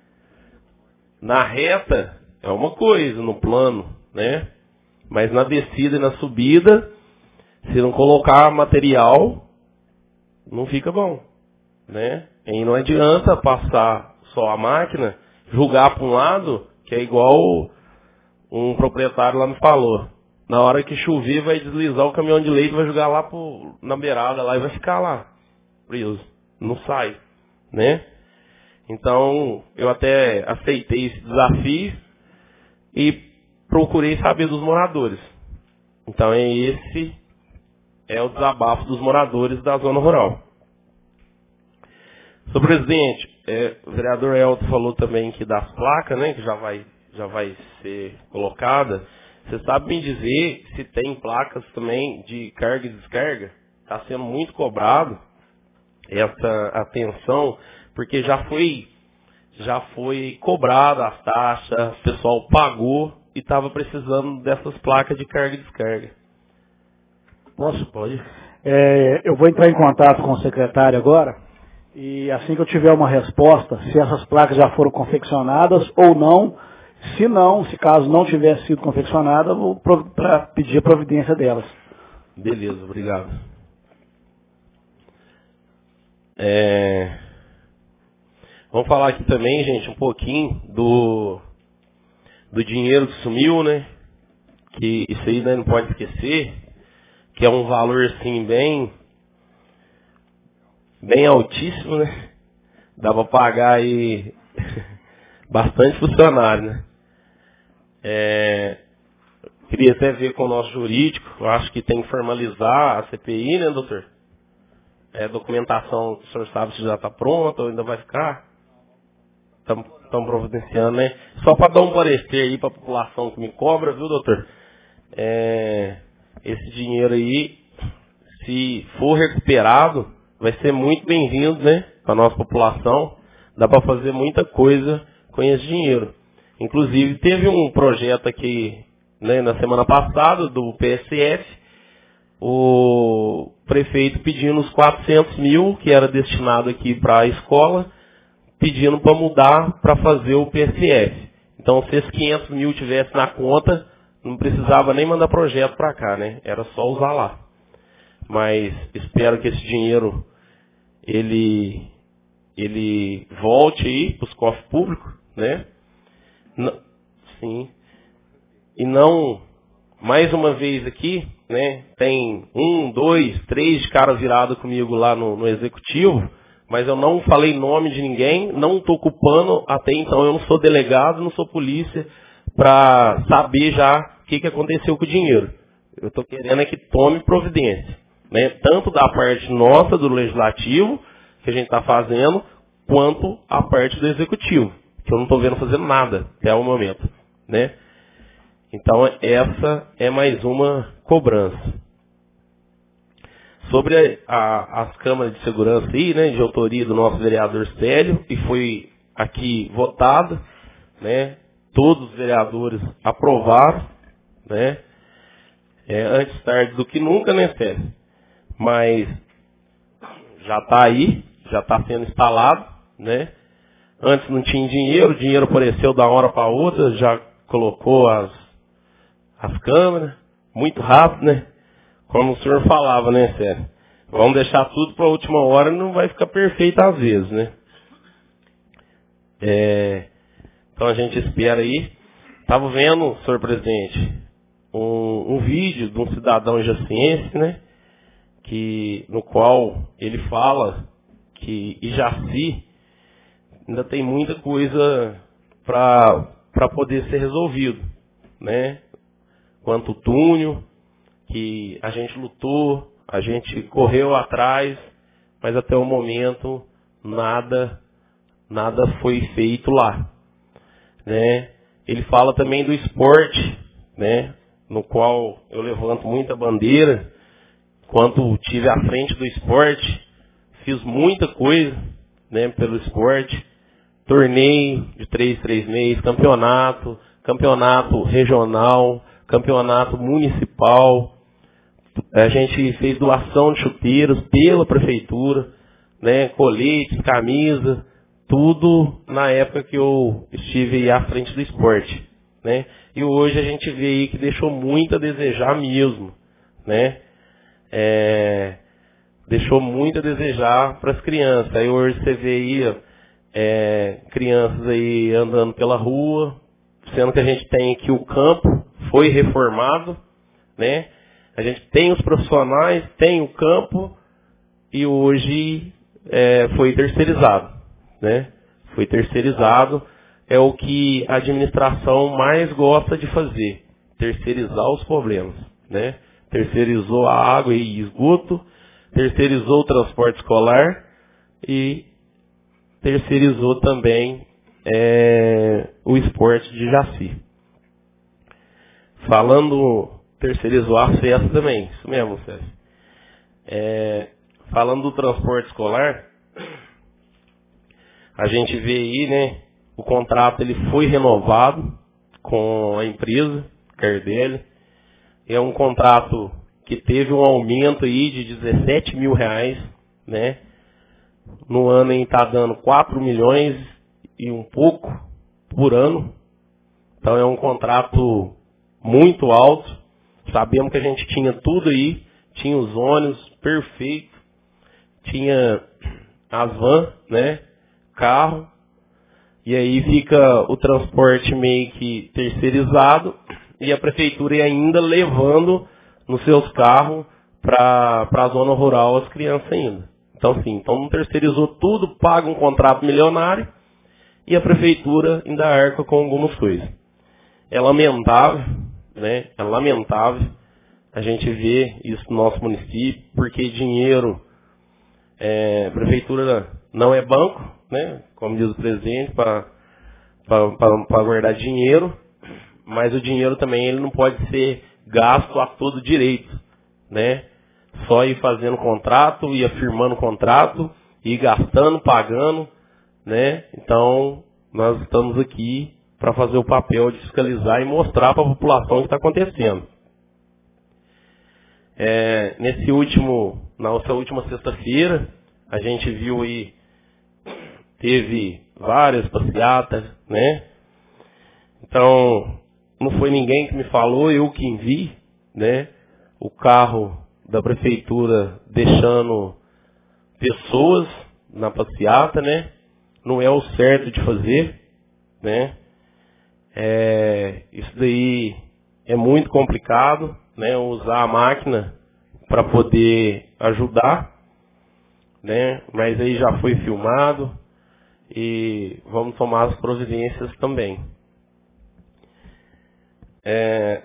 Na reta, é uma coisa, no plano, né? Mas na descida e na subida, se não colocar material, não fica bom. Né? E não adianta passar só a máquina, julgar para um lado, que é igual um proprietário lá me falou. Na hora que chover, vai deslizar o caminhão de leite, vai jogar lá pro, na beirada lá e vai ficar lá, preso. Não sai, né? Então, eu até aceitei esse desafio e procurei saber dos moradores. Então, é esse é o desabafo dos moradores da zona rural. Senhor presidente, é, o vereador Elton falou também que das placas, né, que já vai, já vai ser colocada. Você sabe me dizer se tem placas também de carga e descarga? Está sendo muito cobrado essa atenção, porque já foi, já foi cobrada as taxas, o pessoal pagou e estava precisando dessas placas de carga e descarga. Posso? Pode. É, eu vou entrar em contato com o secretário agora. E assim que eu tiver uma resposta, se essas placas já foram confeccionadas ou não, se não, se caso não tivesse sido confeccionada, eu vou para pedir a providência delas. Beleza, obrigado. É... Vamos falar aqui também, gente, um pouquinho do, do dinheiro que sumiu, né? Que isso aí não pode esquecer, que é um valor assim bem... bem altíssimo, né? Dá para pagar aí bastante funcionário, né? É, queria até ver com o nosso jurídico, eu acho que tem que formalizar a C P I, né, doutor? É, documentação, o senhor sabe se já está pronta ou ainda vai ficar? Estão providenciando, né? Só para dar um parecer aí para a população que me cobra, viu, doutor? É, esse dinheiro aí, se for recuperado, vai ser muito bem-vindo, né, para a nossa população. Dá para fazer muita coisa com esse dinheiro. Inclusive, teve um projeto aqui, né, na semana passada, do P S F, o prefeito pedindo os quatrocentos mil, que era destinado aqui para a escola, pedindo para mudar para fazer o P S F. Então, se esses quinhentos mil tivesse na conta, não precisava nem mandar projeto para cá, né? Era só usar lá. Mas espero que esse dinheiro ele, ele volte aí para os cofres públicos, né? Não, sim. E não, mais uma vez aqui, né? Tem um, dois, três caras virados comigo lá no, no executivo, mas eu não falei nome de ninguém, não estou culpando, até então eu não sou delegado, não sou polícia, para saber já o que, que aconteceu com o dinheiro. Eu estou querendo é que tome providência. Né, tanto da parte nossa do legislativo, que a gente está fazendo, quanto a parte do executivo, que eu não estou vendo fazendo nada até o momento, né? Então, essa é mais uma cobrança. Sobre a, a, as câmaras de segurança aí, né, de autoria do nosso vereador Célio, e foi aqui votado, né, todos os vereadores aprovaram, né, é, antes tarde do que nunca, né, Célio? Mas já está aí, já está sendo instalado, né? Antes não tinha dinheiro, o dinheiro apareceu da hora para outra, já colocou as, as câmeras, muito rápido, né? Como o senhor falava, né, Célio? Vamos deixar tudo para a última hora, não vai ficar perfeito às vezes, né? É, então a gente espera aí. Estava vendo, senhor presidente, um, um vídeo de um cidadão jaciense, né? Que, no qual ele fala que Ijaci ainda tem muita coisa para poder ser resolvido, né? Quanto o túnel, que a gente lutou, a gente correu atrás, mas até o momento nada, nada foi feito lá, né? Ele fala também do esporte, né? No qual eu levanto muita bandeira. Quando estive à frente do esporte, fiz muita coisa, né, pelo esporte. Torneio de três, três meses, campeonato, campeonato regional, campeonato municipal. A gente fez doação de chuteiros pela prefeitura, né, coletes, camisa, tudo na época que eu estive à frente do esporte, né. E hoje a gente vê aí que deixou muito a desejar mesmo, né. É, deixou muito a desejar para as crianças. Aí hoje você vê aí é, crianças aí andando pela rua, sendo que a gente tem aqui o campo, foi reformado, né? A gente tem os profissionais, tem o campo e hoje é, foi terceirizado, né? Foi terceirizado, é o que a administração mais gosta de fazer, terceirizar os problemas, né? Terceirizou a água e esgoto, terceirizou o transporte escolar e terceirizou também é, o esporte de Jaci. Falando, terceirizou a festa também, isso mesmo, César. É, falando do transporte escolar, a gente vê aí, né, o contrato ele foi renovado com a empresa, Cardelli. É um contrato que teve um aumento aí de dezessete mil reais, né? No ano está dando quatro milhões e um pouco por ano. Então é um contrato muito alto. Sabemos que a gente tinha tudo aí, tinha os ônibus perfeito, tinha as vans, né? Carro. E aí fica o transporte meio que terceirizado. E a prefeitura ainda levando nos seus carros para a zona rural as crianças ainda. Então, sim, então não terceirizou tudo, paga um contrato milionário e a prefeitura ainda arca com algumas coisas. É lamentável, né? É lamentável a gente ver isso no nosso município, porque dinheiro, é, a prefeitura não é banco, né? Como diz o presidente, para guardar dinheiro. Mas o dinheiro também ele não pode ser gasto a todo direito, né? Só ir fazendo contrato, ir afirmando contrato, ir gastando, pagando, né? Então, nós estamos aqui para fazer o papel de fiscalizar e mostrar para a população o que está acontecendo. É, nesse último, na nossa última sexta-feira, a gente viu aí, teve várias passeatas, né? Então, não foi ninguém que me falou, eu que vi, né? O carro da prefeitura deixando pessoas na passeata, né? Não é o certo de fazer, né? É, isso daí é muito complicado, né? Usar a máquina para poder ajudar, né? Mas aí já foi filmado e vamos tomar as providências também. É,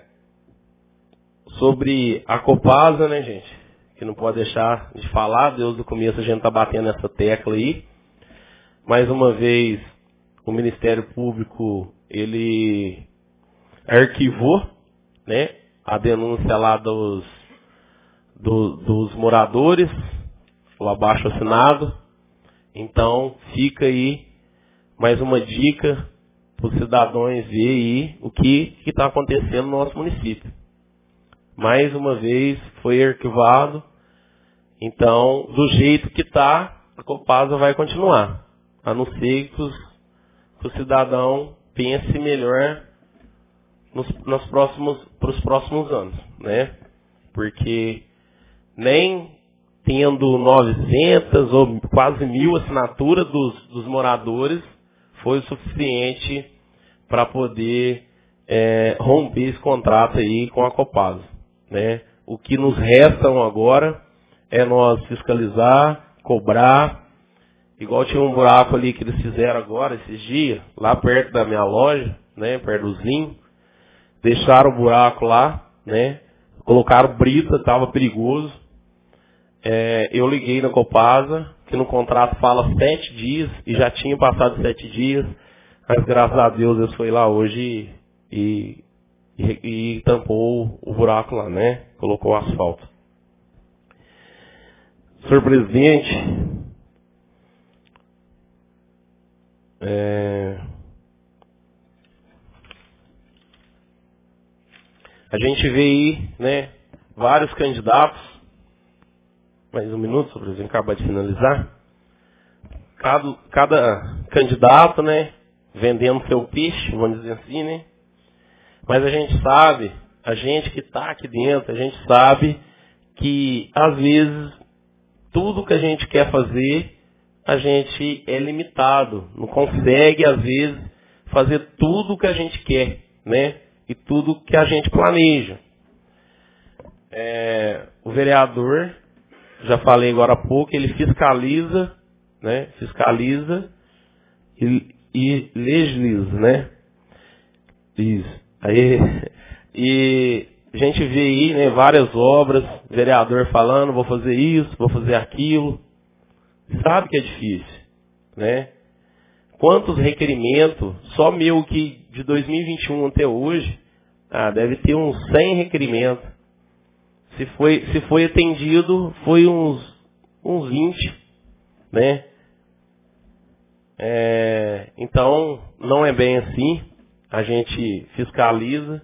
sobre a Copasa, né, gente? Que não pode deixar de falar, desde o começo a gente está batendo essa tecla aí. mais uma vez, o Ministério Público, ele arquivou, né, a denúncia lá dos, do, dos moradores, o abaixo assinado. Então, fica aí mais uma dica para os cidadãos ver aí o que está acontecendo no nosso município. Mais uma vez, foi arquivado. Então, do jeito que está, a Copasa vai continuar. A não ser que, os, que o cidadão pense melhor nos, nos próximos, para os próximos anos, né? Porque nem tendo novecentas ou quase mil assinaturas dos, dos moradores foi o suficiente para poder é, romper esse contrato aí com a Copasa, né? O que nos restam agora é nós fiscalizar, cobrar. Igual tinha um buraco ali que eles fizeram agora, esses dias, lá perto da minha loja, né, perto do Zinho. Deixaram o buraco lá, né, colocaram brita, estava perigoso. É, eu liguei na Copasa, que no contrato fala sete dias, e já tinha passado sete dias, mas graças a Deus eu fui lá hoje e, e, e tampou o buraco lá, né, colocou o asfalto. Senhor presidente, é, a gente vê aí, né, vários candidatos, mais um minuto, senhor presidente, acaba de finalizar, cada, cada candidato, né, vendendo seu peixe, vamos dizer assim, né, mas a gente sabe, a gente que está aqui dentro, a gente sabe que, às vezes, tudo que a gente quer fazer, a gente é limitado. Não consegue, às vezes, fazer tudo o que a gente quer, né? E tudo que a gente planeja. É, o vereador, já falei agora há pouco, ele fiscaliza, né? Fiscaliza e, e legisla, né? Isso. Aí, e a gente vê aí, né, várias obras, vereador falando, vou fazer isso, vou fazer aquilo. Sabe que é difícil, né? Quantos requerimentos, só meu que de dois mil e vinte e um até hoje, ah, deve ter uns cem requerimentos. Se foi, se foi atendido, foi uns, uns vinte, né? É, então, não é bem assim. A gente fiscaliza.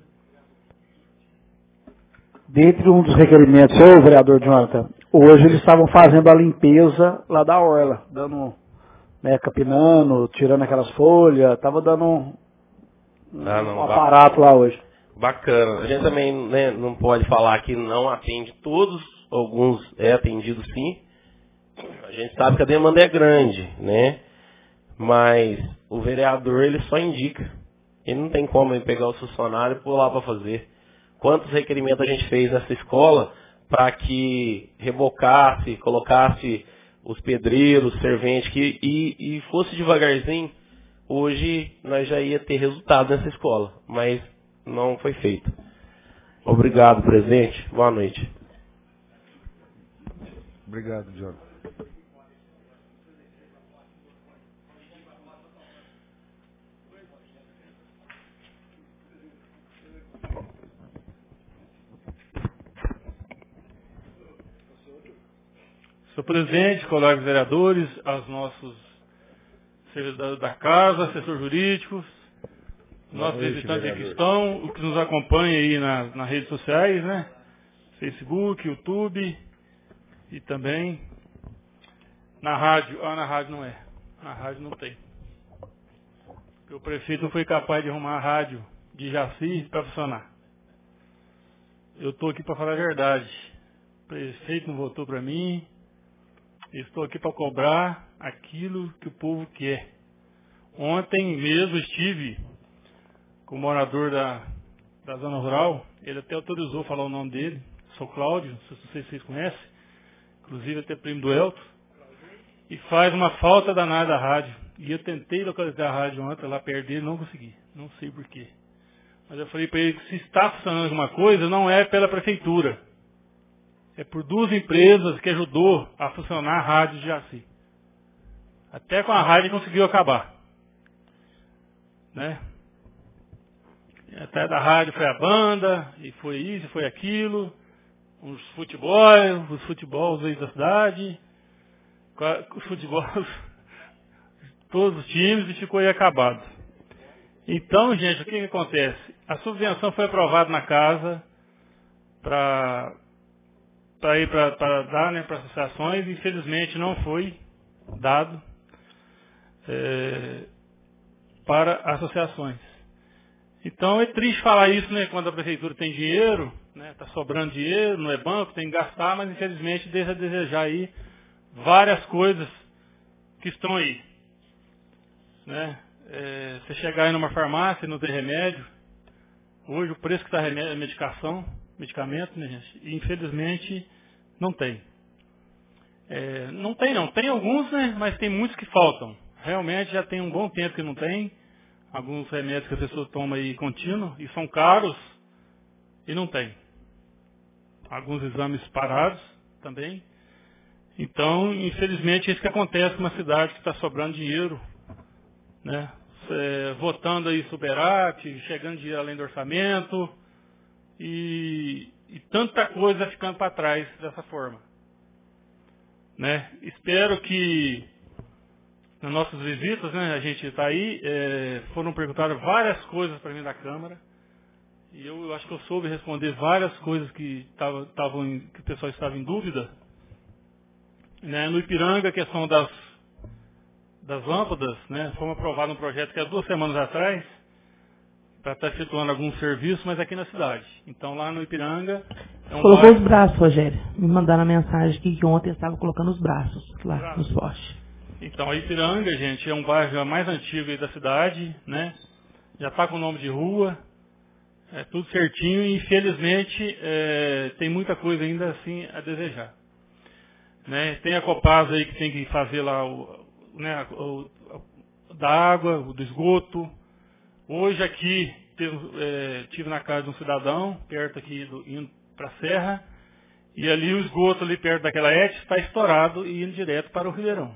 Dentre um dos requerimentos, ô vereador Jonathan, hoje eles estavam fazendo a limpeza lá da orla, dando, né, capinando, tirando aquelas folhas, estava dando um, ah, não, um aparato lá hoje. Bacana. A gente também, né, não pode falar que não atende todos, alguns é atendido sim. A gente sabe que a demanda é grande, né? Mas o vereador, ele só indica. Ele não tem como ele pegar o funcionário e pôr lá para fazer. Quantos requerimentos a gente fez nessa escola para que rebocasse, colocasse os pedreiros, serventes, que, e, e fosse devagarzinho, hoje nós já ia ter resultado nessa escola, mas não foi feito. Obrigado, presidente. Boa noite. Obrigado, Jonathan. Senhor presidente, colegas vereadores, aos nossos servidores da casa, assessores jurídicos, nossos visitantes que estão, o que nos acompanha aí nas, nas redes sociais, né? Facebook, YouTube e também na rádio. Ah, na rádio não é. Na rádio não tem. Porque o prefeito não foi capaz de arrumar a rádio de Jaci para funcionar. Eu estou aqui para falar a verdade. O prefeito não votou para mim. Estou aqui para cobrar aquilo que o povo quer. Ontem mesmo estive com o morador da, da zona rural. Ele até autorizou falar o nome dele. Sou Cláudio, não sei se vocês conhecem. Inclusive até primo do Elton. E faz uma falta danada a rádio. E eu tentei localizar a rádio ontem lá perto dele, não consegui. Não sei porquê. Mas eu falei para ele que se está funcionando alguma coisa, não é pela prefeitura. É por duas empresas que ajudou a funcionar a rádio de Jaci. Até com a rádio conseguiu acabar. Né? Até da rádio foi a banda, e foi isso, e foi aquilo, os futebol, os futebols aí da cidade, os futebols, todos os times, e ficou aí acabado. Então, gente, o que, que acontece? A subvenção foi aprovada na casa para para ir para dar, né, para associações, e infelizmente não foi dado é, para associações. Então é triste falar isso, né, quando a prefeitura tem dinheiro, né, está sobrando dinheiro, não é banco, tem que gastar, mas infelizmente deixa a desejar aí várias coisas que estão aí. Né? É, você chegar aí numa farmácia e não tem remédio, hoje o preço que está é medicação, medicamento, né, gente? E infelizmente não tem. É, não tem não, tem alguns, né, mas tem muitos que faltam. Realmente já tem um bom tempo que não tem. Alguns remédios que a pessoa toma aí contínuo e são caros e não tem. Alguns exames parados também. Então, infelizmente, é isso que acontece numa cidade que está sobrando dinheiro, né? É, votando aí superávit, chegando dinheiro além do orçamento e, e tanta coisa ficando para trás dessa forma. Né? Espero que nas nossas visitas, né, a gente está aí, é, foram perguntadas várias coisas para mim da Câmara, e eu, eu acho que eu soube responder várias coisas que, tava, tavam em, que o pessoal estava em dúvida. Né, no Ipiranga, a questão das, das lâmpadas, né, fomos aprovados um projeto que há duas semanas atrás, para estar efetuando algum serviço, mas aqui na cidade. Então lá no Ipiranga... É um Colocou bairro... os braços, Rogério. Me mandaram a mensagem aqui que ontem estava colocando os braços lá Braço. nos postes. Então, a Ipiranga, gente, é um bairro mais antigo aí da cidade, né? Já está com o nome de rua, é tudo certinho e, infelizmente, é, tem muita coisa ainda assim a desejar. Né? Tem a Copasa aí que tem que fazer lá o, né, o, o da água, o do esgoto. Hoje aqui, teve, é, tive na casa de um cidadão, perto aqui, do, indo para a Serra, e ali o esgoto ali perto daquela E T está estourado e indo direto para o Ribeirão.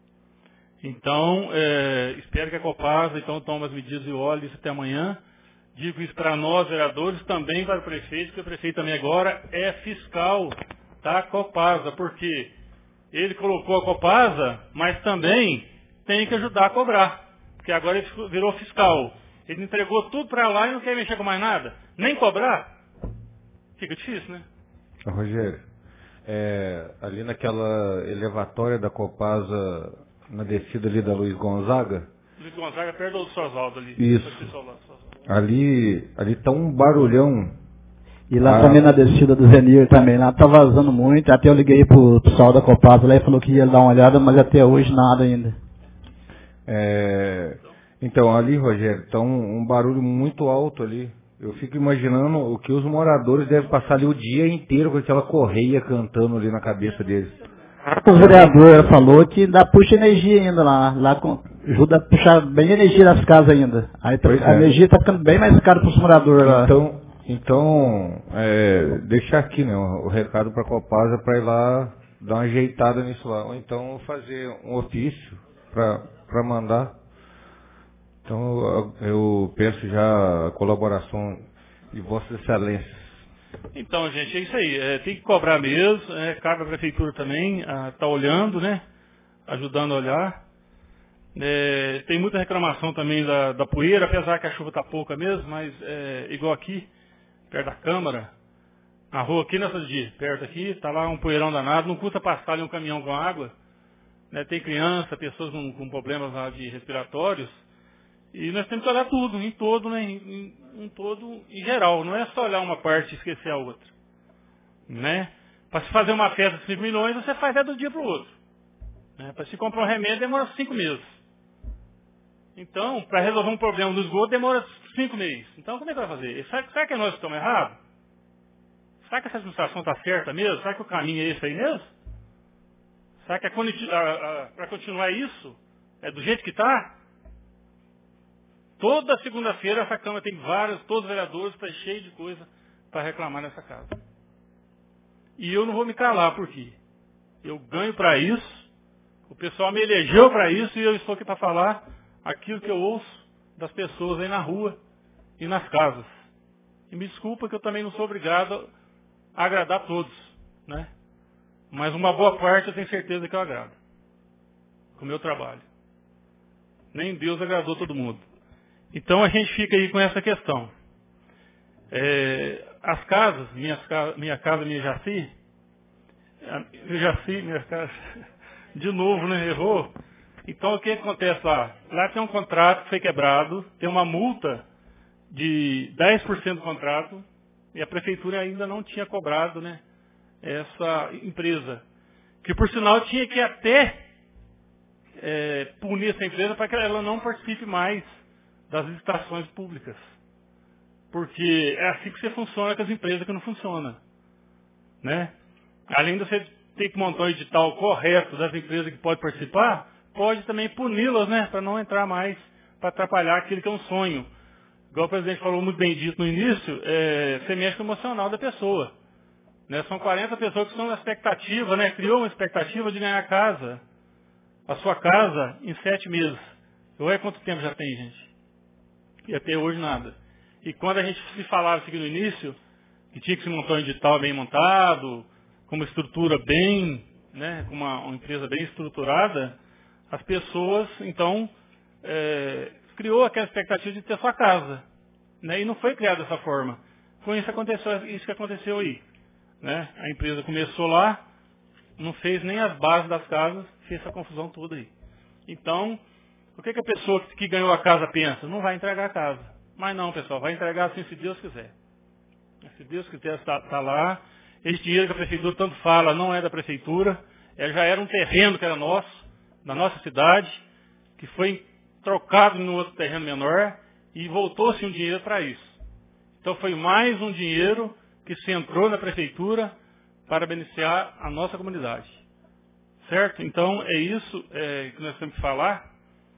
Então, é, espero que a Copasa então, tome as medidas e olhe isso até amanhã. Digo isso para nós, vereadores, também para o prefeito, porque o prefeito também agora é fiscal da Copasa, porque ele colocou a Copasa, mas também tem que ajudar a cobrar, porque agora ele virou fiscal. Ele entregou tudo para lá e não quer mexer com mais nada, nem cobrar. Fica difícil, né? Rogério, é, ali naquela elevatória da Copasa... na descida ali da Luiz Gonzaga. Luiz Gonzaga, perto do Sosaldo ali. Isso. Ali, ali tá um barulhão. E lá ah. também na descida do Zenir também, lá tá vazando muito. Até eu liguei pro pessoal da Copasa lá e falou que ia dar uma olhada, mas até hoje nada ainda. É, então, ali, Rogério, tá um, um barulho muito alto ali. Eu fico imaginando o que os moradores devem passar ali o dia inteiro com aquela correia cantando ali na cabeça deles. O vereador falou que dá puxa energia ainda lá, lá com, ajuda a puxar bem a energia das casas ainda. Aí tá, a é. energia está ficando bem mais cara para os moradores lá. Então, então é, deixar aqui, né, o, o recado para a Copasa para ir lá dar uma ajeitada nisso lá. Ou então fazer um ofício para mandar. Então eu, eu peço já a colaboração de Vossas Excelências. Então, gente, é isso aí. É, tem que cobrar mesmo. É, cabe à prefeitura também está olhando, né? Ajudando a olhar. É, tem muita reclamação também da, da poeira, apesar que a chuva está pouca mesmo, mas é, igual aqui, perto da Câmara, na rua aqui nessa dia, perto aqui, está lá um poeirão danado, não custa passar ali um caminhão com água. Né? Tem criança, pessoas com, com problemas lá de respiratórios. E nós temos que olhar tudo, em todo, né? Em, em, em todo, em geral. Não é só olhar uma parte e esquecer a outra. Né? Para se fazer uma festa de cinco milhões, você faz é do dia para o outro. Né? Para se comprar um remédio, demora cinco meses. Então, para resolver um problema do esgoto, demora cinco meses. Então, como é que vai fazer? Será, será que nós estamos errados? Será que essa administração está certa mesmo? Será que o caminho é esse aí mesmo? Será que para continuar isso, é do jeito que está? Toda segunda-feira essa Câmara tem vários, todos os vereadores, está cheio de coisa para reclamar nessa casa. E eu não vou me calar, por quê? Eu ganho para isso, O pessoal me elegeu para isso e eu estou aqui para falar aquilo que eu ouço das pessoas aí na rua e nas casas. E me desculpa que eu também não sou obrigado a agradar a todos, né? Mas uma boa parte eu tenho certeza que eu agrado com o meu trabalho. Nem Deus agradou todo mundo. Então a gente fica aí com essa questão. É, as casas, minhas, minha casa, minha Jaci, minha Jaci, minha casa, de novo, né? Errou. Então o que acontece lá? Lá tem um contrato que foi quebrado, tem uma multa de dez por cento do contrato e a prefeitura ainda não tinha cobrado, né, essa empresa. Que por sinal tinha que até é, punir essa empresa para que ela não participe mais das licitações públicas. Porque é assim que você funciona com as empresas que não funcionam. Né? Além de você ter que montar um edital correto das empresas que podem participar, pode também puni-las, né, para não entrar mais, para atrapalhar aquilo que é um sonho. Igual o presidente falou muito bem dito no início, é, você mexe com o emocional da pessoa. Né? São quarenta pessoas que estão na expectativa, né? Criou uma expectativa de ganhar a casa, a sua casa, em sete meses. Olha quanto tempo já tem, gente. E até hoje nada. E quando a gente se falava aqui no início, que tinha que se montar um edital bem montado, com uma estrutura bem, né, com uma, uma empresa bem estruturada, as pessoas, então, é, criou aquela expectativa de ter sua casa. Né, e não foi criada dessa forma. Com isso aconteceu isso que aconteceu aí. Né? A empresa começou lá, não fez nem as bases das casas, fez essa confusão toda aí. Então, o que, que a pessoa que ganhou a casa pensa? Não vai entregar a casa. Mas não, pessoal, vai entregar assim se Deus quiser. Se Deus quiser, está tá lá. Esse dinheiro que a prefeitura tanto fala não é da prefeitura. É, já era um terreno que era nosso, da nossa cidade, que foi trocado em um outro terreno menor e voltou-se um dinheiro para isso. Então foi mais um dinheiro que se entrou na prefeitura para beneficiar a nossa comunidade. Certo? Então é isso é, que nós temos que falar.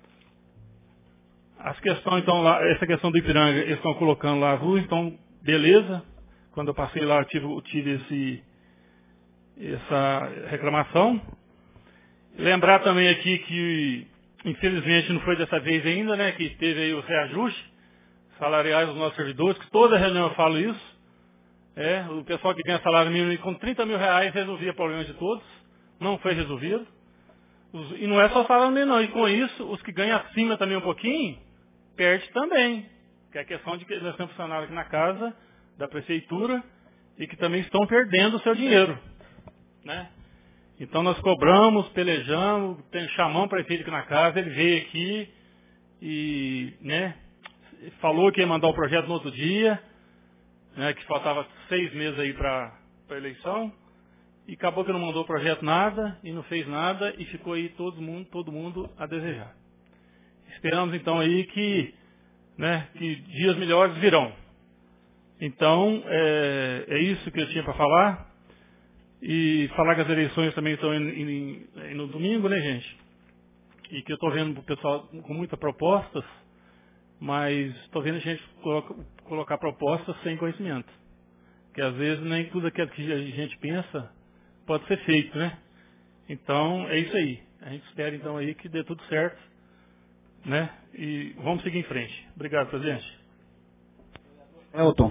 As questões, então, lá, essa questão do Ipiranga, eles estão colocando lá azul, então, beleza. Quando eu passei lá, eu tive, eu tive esse, essa reclamação. Lembrar também aqui que, infelizmente, não foi dessa vez ainda, né, que teve aí o reajuste salariais dos nossos servidores, que toda reunião eu falo isso. É, o pessoal que ganha salário mínimo com trinta mil reais resolvia problemas de todos. Não foi resolvido. Os, e não é só salário mínimo, não. E com isso, os que ganham acima também um pouquinho, perde também. Que é a questão de que nós temos funcionários aqui na casa da prefeitura e que também estão perdendo o seu dinheiro. Né? Então nós cobramos, pelejamos, tem, chamamos o prefeito aqui na casa, ele veio aqui e né, falou que ia mandar o projeto no outro dia, né, que faltava seis meses aí para a eleição, e acabou que não mandou o projeto nada, e não fez nada, e ficou aí todo mundo, todo mundo a desejar. Esperamos então aí que, né, que dias melhores virão. Então, é, é isso que eu tinha para falar. E falar que as eleições também estão indo, indo, indo no domingo, né, gente? E que eu estou vendo o pessoal com muitas propostas, mas estou vendo a gente coloca, colocar propostas sem conhecimento. Que às vezes nem tudo aquilo que a gente pensa pode ser feito, né? Então, é isso aí. A gente espera então aí que dê tudo certo, né? E vamos seguir em frente. Obrigado, presidente. Elton.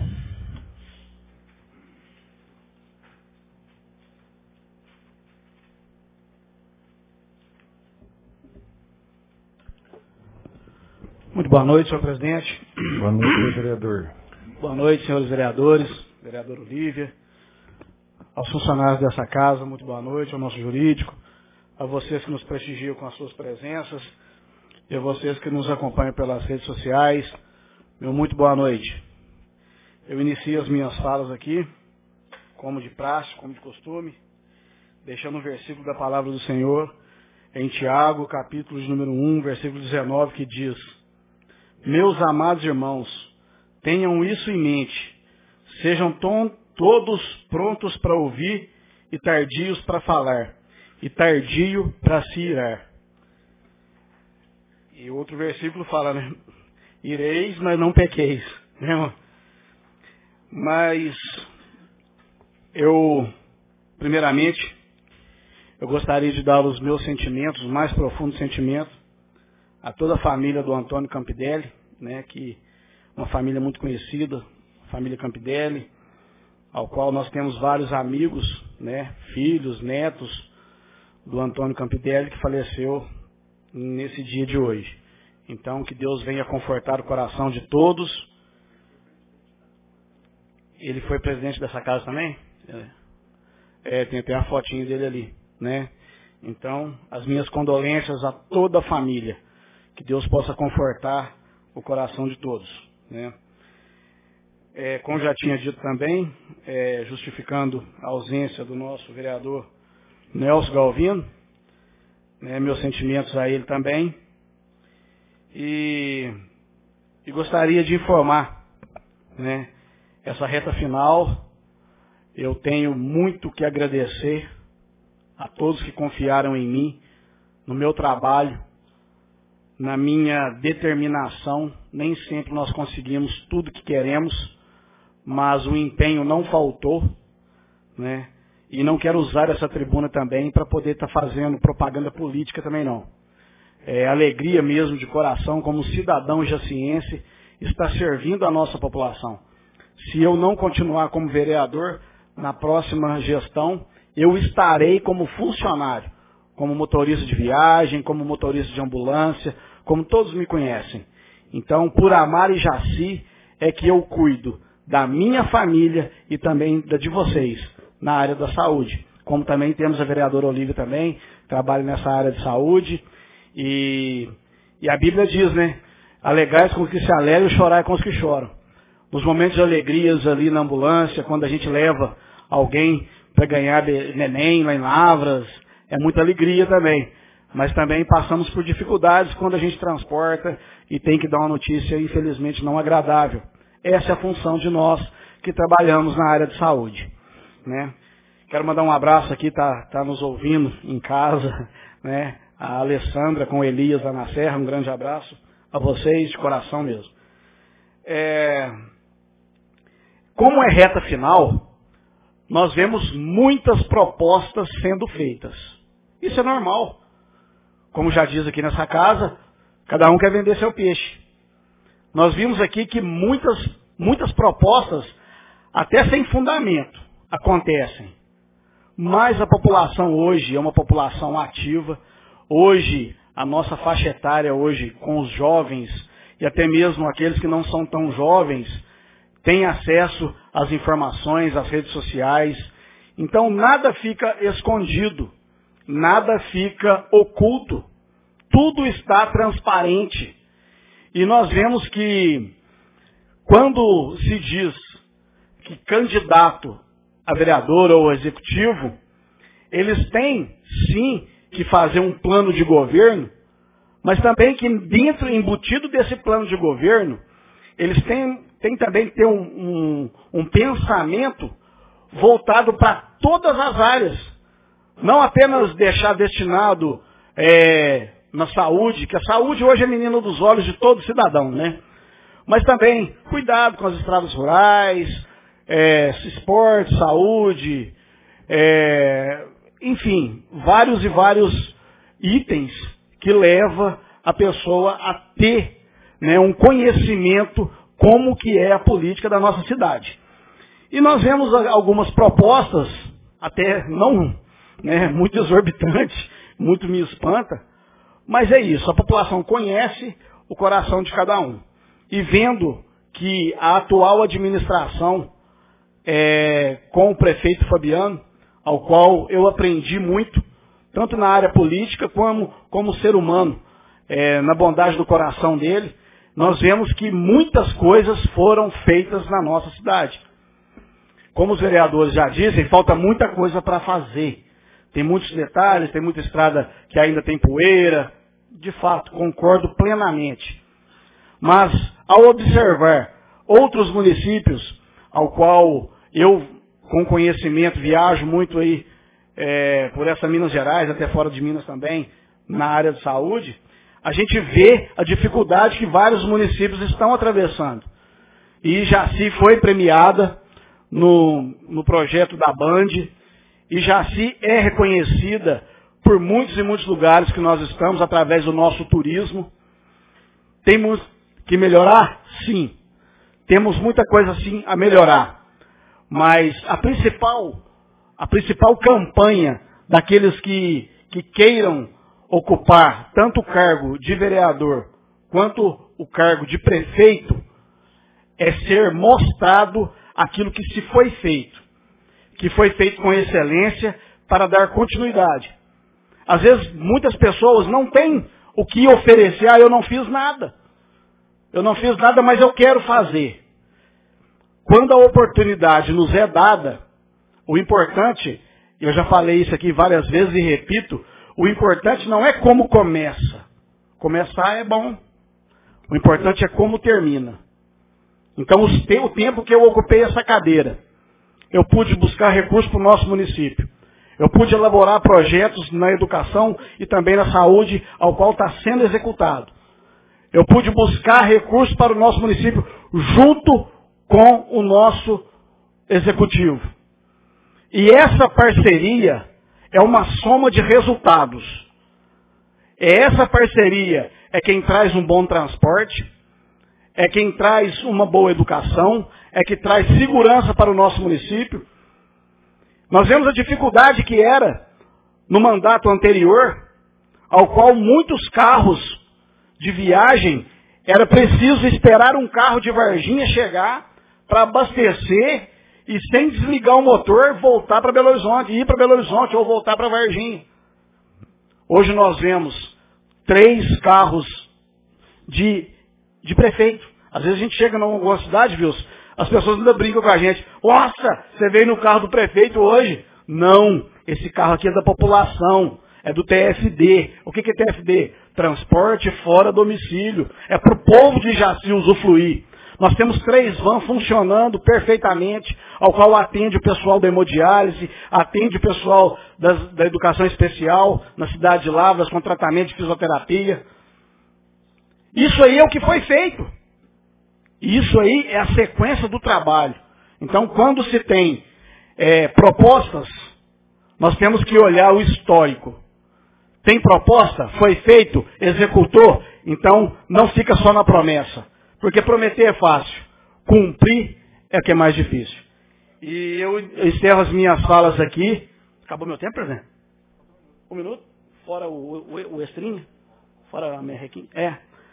Muito boa noite, senhor presidente. Boa noite, senhor vereador. Boa noite, senhores vereadores, vereadora Olívia, aos funcionários dessa casa, muito boa noite, ao nosso jurídico, a vocês que nos prestigiam com as suas presenças e a vocês que nos acompanham pelas redes sociais, meu muito boa noite. Eu inicio as minhas falas aqui, como de praxe, como de costume, deixando um versículo da palavra do Senhor em Tiago, capítulo de número um, versículo dezenove, que diz: meus amados irmãos, tenham isso em mente, sejam tom, todos prontos para ouvir e tardios para falar, e tardio para se irar. E outro versículo fala, né? Ireis, mas não pequeis. Né? Mas eu, primeiramente, eu gostaria de dar os meus sentimentos, os mais profundos sentimentos, a toda a família do Antônio Campidelli, né, que é uma família muito conhecida, a família Campidelli, ao qual nós temos vários amigos, né, filhos, netos do Antônio Campidelli, que faleceu nesse dia de hoje. Então, que Deus venha confortar o coração de todos. Ele foi presidente dessa casa também? É, tem até a fotinha dele ali, né? Então, as minhas condolências a toda a família. Que Deus possa confortar o coração de todos, né? É, como já tinha dito também, é, justificando a ausência do nosso vereador Nelson Galvino, né, meus sentimentos a ele também. E, e gostaria de informar, né, essa reta final, eu tenho muito que agradecer a todos que confiaram em mim, no meu trabalho, na minha determinação. Nem sempre nós conseguimos tudo que queremos, mas o empenho não faltou, né? E não quero usar essa tribuna também para poder estar tá fazendo propaganda política também não. É alegria mesmo de coração, como cidadão jaciense, estar servindo a nossa população. Se eu não continuar como vereador, na próxima gestão, eu estarei como funcionário, como motorista de viagem, como motorista de ambulância, como todos me conhecem. Então, por amar e Jaci, é que eu cuido da minha família e também da de vocês, na área da saúde. Como também temos a vereadora Olívia também, trabalha nessa área de saúde. E, e a Bíblia diz, né? Alegrais com os que se alegram e chorar com os que choram. Nos momentos de alegrias ali na ambulância, quando a gente leva alguém para ganhar neném lá em Lavras, é muita alegria também. Mas também passamos por dificuldades quando a gente transporta e tem que dar uma notícia, infelizmente, não agradável. Essa é a função de nós que trabalhamos na área de saúde, né? Quero mandar um abraço aqui, tá, tá nos ouvindo em casa, né? A Alessandra com o Elias lá na Serra, um grande abraço a vocês, de coração mesmo. É... Como é reta final, nós vemos muitas propostas sendo feitas. Isso é normal. Como já diz aqui nessa casa, cada um quer vender seu peixe. Nós vimos aqui que muitas, muitas propostas, até sem fundamento, acontecem. Mas a população hoje é uma população ativa. Hoje, a nossa faixa etária hoje, com os jovens, e até mesmo aqueles que não são tão jovens, têm acesso às informações, às redes sociais. Então, nada fica escondido, nada fica oculto. Tudo está transparente. E nós vemos que, quando se diz que candidato a vereador ou executivo, eles têm, sim, que fazer um plano de governo, mas também que dentro, embutido desse plano de governo, eles têm, têm também que ter um, um, um pensamento voltado para todas as áreas. Não apenas deixar destinado é, na saúde, que a saúde hoje é menina dos olhos de todo cidadão, né? Mas também cuidado com as estradas rurais, é, esporte, saúde, é, enfim, vários e vários itens que leva a pessoa a ter, né, um conhecimento como que é a política da nossa cidade. E nós vemos algumas propostas, até não, né, muito exorbitantes, muito me espanta, mas é isso, a população conhece o coração de cada um. E vendo que a atual administração, é, com o prefeito Fabiano, ao qual eu aprendi muito, tanto na área política como como ser humano, é, na bondade do coração dele, nós vemos que muitas coisas foram feitas na nossa cidade. Como os vereadores já dizem, falta muita coisa para fazer. Tem muitos detalhes, tem muita estrada que ainda tem poeira. De fato, concordo plenamente. Mas, ao observar outros municípios, ao qual eu, com conhecimento, viajo muito aí é, por essa Minas Gerais, até fora de Minas também, na área de saúde, a gente vê a dificuldade que vários municípios estão atravessando. E Jaci foi premiada no, no projeto da Band, E Jaci é reconhecida por muitos e muitos lugares que nós estamos através do nosso turismo. Temos que melhorar? Sim. Temos muita coisa sim a melhorar. Mas a principal, a principal campanha daqueles que, que queiram ocupar tanto o cargo de vereador quanto o cargo de prefeito é ser mostrado aquilo que se foi feito. Que foi feito com excelência para dar continuidade. Às vezes muitas pessoas não têm o que oferecer. Ah, eu não fiz nada. Eu não fiz nada, mas eu quero fazer. Quando a oportunidade nos é dada, o importante, eu já falei isso aqui várias vezes e repito, o importante não é como começa. Começar é bom. O importante é como termina. Então, o tempo que eu ocupei essa cadeira, eu pude buscar recursos para o nosso município. Eu pude elaborar projetos na educação e também na saúde, ao qual está sendo executado. Eu pude buscar recursos para o nosso município junto com o nosso executivo. E essa parceria é uma soma de resultados. É essa parceria é quem traz um bom transporte, é quem traz uma boa educação, é que traz segurança para o nosso município. Nós vemos a dificuldade que era no mandato anterior, ao qual muitos carros de viagem, era preciso esperar um carro de Varginha chegar para abastecer e sem desligar o motor voltar para Belo Horizonte, ir para Belo Horizonte ou voltar para Varginha. Hoje nós vemos três carros de, de prefeito. Às vezes a gente chega numa cidade, viu? As pessoas ainda brincam com a gente. Nossa, você veio no carro do prefeito hoje? Não, esse carro aqui é da população, é do T F D. O que, que é T F D? Transporte fora domicílio. É para o povo de Jaci usufruir. Nós temos três vans funcionando perfeitamente, ao qual atende o pessoal da hemodiálise, atende o pessoal das, da educação especial, na cidade de Lavras, com tratamento de fisioterapia. Isso aí é o que foi feito. Isso aí é a sequência do trabalho. Então, quando se tem é, propostas, nós temos que olhar o histórico. Tem proposta? Foi feito? Executou? Então, não fica só na promessa. Porque prometer é fácil. Cumprir é o que é mais difícil. E eu encerro as minhas falas aqui. Acabou meu tempo, presidente? Um minuto? Fora o, o, o extrinho? Fora a merrequinha? É.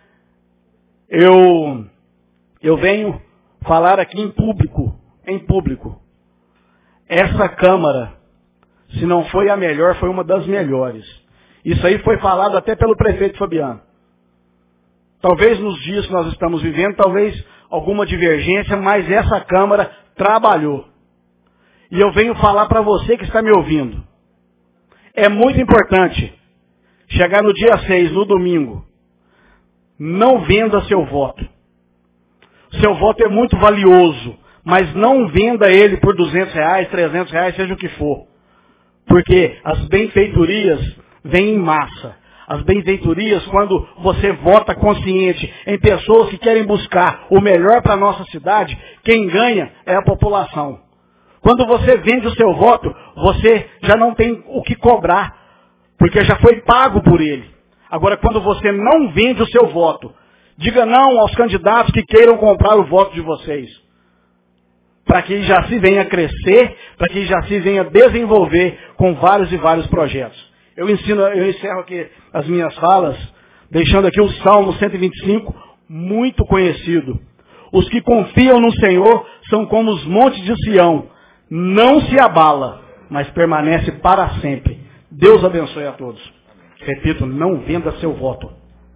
Eu... Eu venho falar aqui em público, em público. Essa Câmara, se não foi a melhor, foi uma das melhores. Isso aí foi falado até pelo prefeito Fabiano. Talvez nos dias que nós estamos vivendo, talvez alguma divergência, mas essa Câmara trabalhou. E eu venho falar para você que está me ouvindo. É muito importante chegar no dia seis, no domingo. Não venda seu voto. Seu voto é muito valioso, mas não venda ele por duzentos reais, trezentos reais, seja o que for. Porque as benfeitorias vêm em massa. As benfeitorias, quando você vota consciente em pessoas que querem buscar o melhor para a nossa cidade, quem ganha é a população. Quando você vende o seu voto, você já não tem o que cobrar, porque já foi pago por ele. Agora, quando você não vende o seu voto, diga não aos candidatos que queiram comprar o voto de vocês. Para que Jaci venha crescer, para que Jaci venha desenvolver com vários e vários projetos. Eu ensino, eu encerro aqui as minhas falas, deixando aqui o Salmo cento e vinte e cinco, muito conhecido. Os que confiam no Senhor são como os montes de Sião. Não se abala, mas permanece para sempre. Deus abençoe a todos. Repito, não venda seu voto.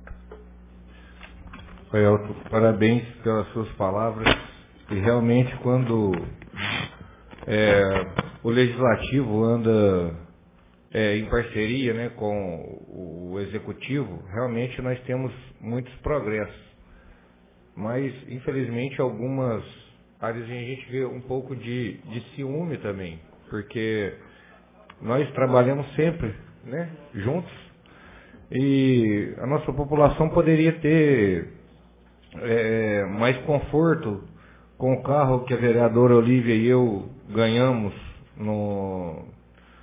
Elton, parabéns pelas suas palavras. E realmente quando é, o legislativo anda é, em parceria, né, com o executivo, realmente nós temos muitos progressos. Mas, infelizmente, algumas áreas a gente vê um pouco de, de ciúme também, porque nós trabalhamos sempre, né, juntos, e a nossa população poderia ter É, mais conforto com o carro que a vereadora Olívia e eu ganhamos no,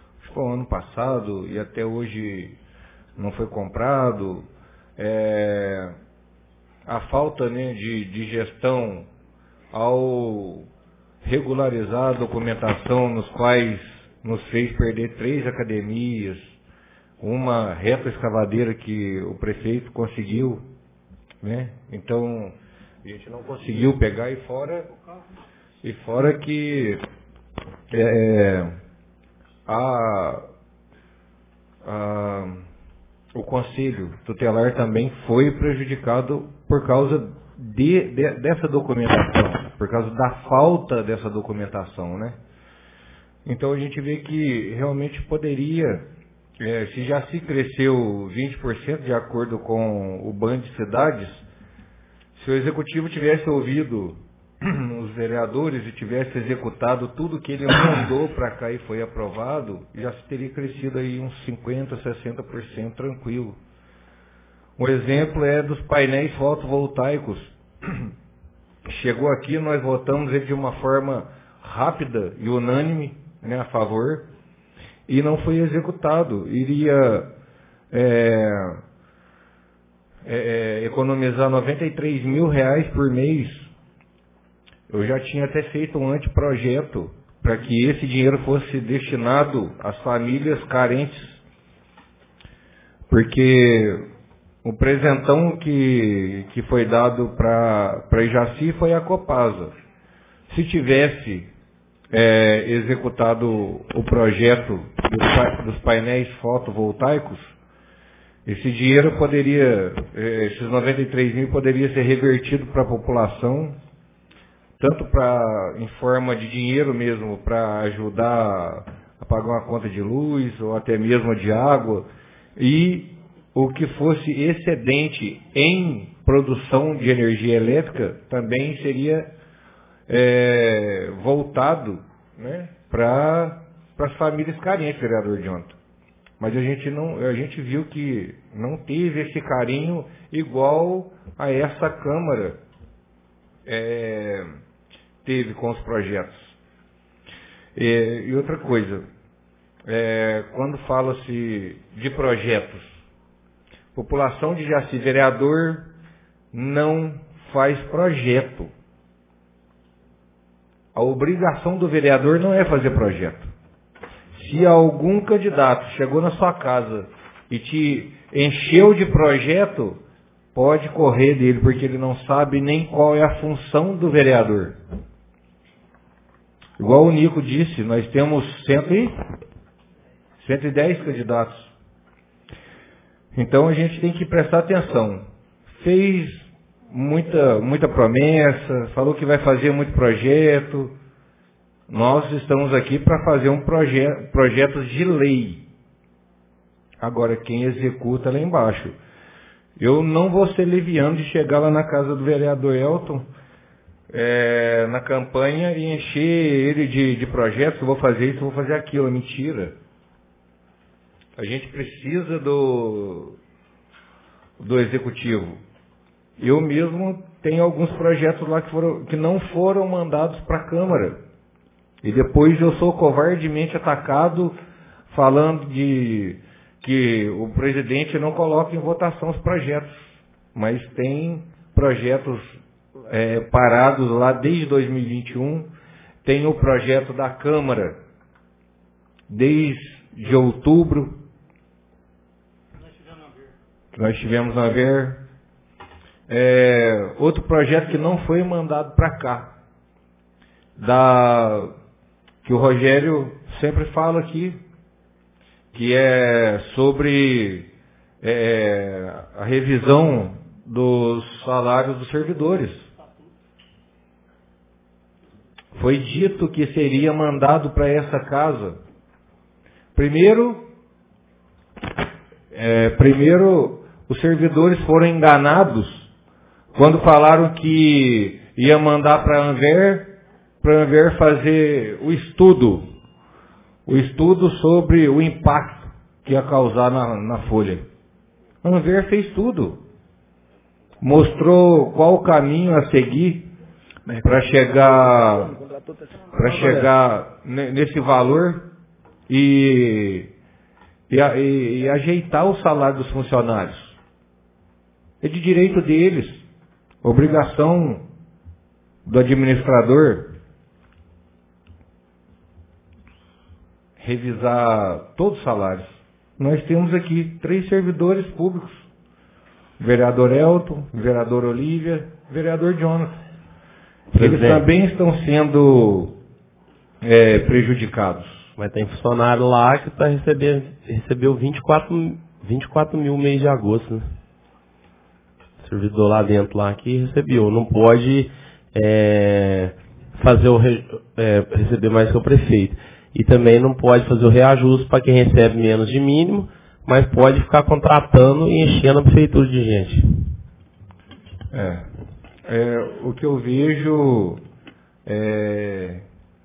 ano passado e até hoje não foi comprado. É, a falta, né, de, de gestão ao regularizar a documentação, nos quais nos fez perder três academias, uma reta escavadeira que o prefeito conseguiu, né? Então a gente não conseguiu pegar, e fora e fora que é, a, a o conselho tutelar também foi prejudicado por causa de, de, dessa documentação, por causa da falta dessa documentação, né? Então a gente vê que realmente poderia, é, se já se cresceu vinte por cento de acordo com o Banco de Cidades, se o executivo tivesse ouvido os vereadores e tivesse executado tudo que ele mandou para cá e foi aprovado, já se teria crescido aí uns cinquenta, sessenta por cento tranquilo. Um exemplo é dos painéis fotovoltaicos. Chegou aqui, nós votamos ele de uma forma rápida e unânime, né, a favor, e não foi executado. Iria é, é, economizar noventa e três mil reais por mês. Eu já tinha até feito um anteprojeto para que esse dinheiro fosse destinado às famílias carentes, porque o presentão que, que foi dado para a Ijaci foi a Copasa. Se tivesse é, executado o projeto dos, dos painéis fotovoltaicos, esse dinheiro poderia, esses noventa e três mil poderia ser revertido para a população, tanto pra, em forma de dinheiro mesmo, para ajudar a pagar uma conta de luz, ou até mesmo de água, e o que fosse excedente em produção de energia elétrica também seria é, voltado, né, para as famílias carentes, vereador Jonathan. Mas a gente, não, a gente viu que não teve esse carinho igual a essa Câmara é, teve com os projetos. E, e outra coisa, é, quando fala-se de projetos, população de Jaci, vereador não faz projeto. A obrigação do vereador não é fazer projeto. Se algum candidato chegou na sua casa e te encheu de projeto, pode correr dele, porque ele não sabe nem qual é a função do vereador. Igual o Nico disse, nós temos cento e dez candidatos. Então a gente tem que prestar atenção. Fez muita, muita promessa, falou que vai fazer muito projeto. Nós estamos aqui para fazer um proje- projetos de lei. Agora, quem executa lá embaixo. Eu não vou ser leviano de chegar lá na casa do vereador Elton, é, na campanha, e encher ele de, de projetos, eu vou fazer isso, eu vou fazer aquilo. É mentira. A gente precisa do, do executivo. Eu mesmo tenho alguns projetos lá que, foram, que não foram mandados para a Câmara. E depois eu sou covardemente atacado falando de que o presidente não coloca em votação os projetos. Mas tem projetos é, parados lá desde dois mil e vinte e um. Tem o projeto da Câmara desde outubro. Que nós tivemos na ver. É, outro projeto que não foi mandado para cá. Da, que o Rogério sempre fala aqui, que é sobre é, a revisão dos salários dos servidores. Foi dito que seria mandado para essa casa. Primeiro, é, primeiro os servidores foram enganados quando falaram que ia mandar para a Anver, para a Anver fazer o estudo, o estudo sobre o impacto que ia causar na, na folha. A Anver fez tudo. Mostrou qual o caminho a seguir para chegar, para chegar nesse valor, e e, e, e ajeitar o salário dos funcionários. É de direito deles, obrigação do administrador revisar todos os salários. Nós temos aqui três servidores públicos, vereador Elton, vereador Olívia, vereador Jonathan. Eles também estão sendo é, prejudicados. Mas tem funcionário lá que tá recebendo, recebeu vinte e quatro, vinte e quatro mil mês de agosto, né? Servidor lá dentro lá que recebeu. Não pode é, fazer o re, é, receber mais que o prefeito. E também não pode fazer o reajuste para quem recebe menos de mínimo, mas pode ficar contratando e enchendo a prefeitura de gente. É, é o que eu vejo é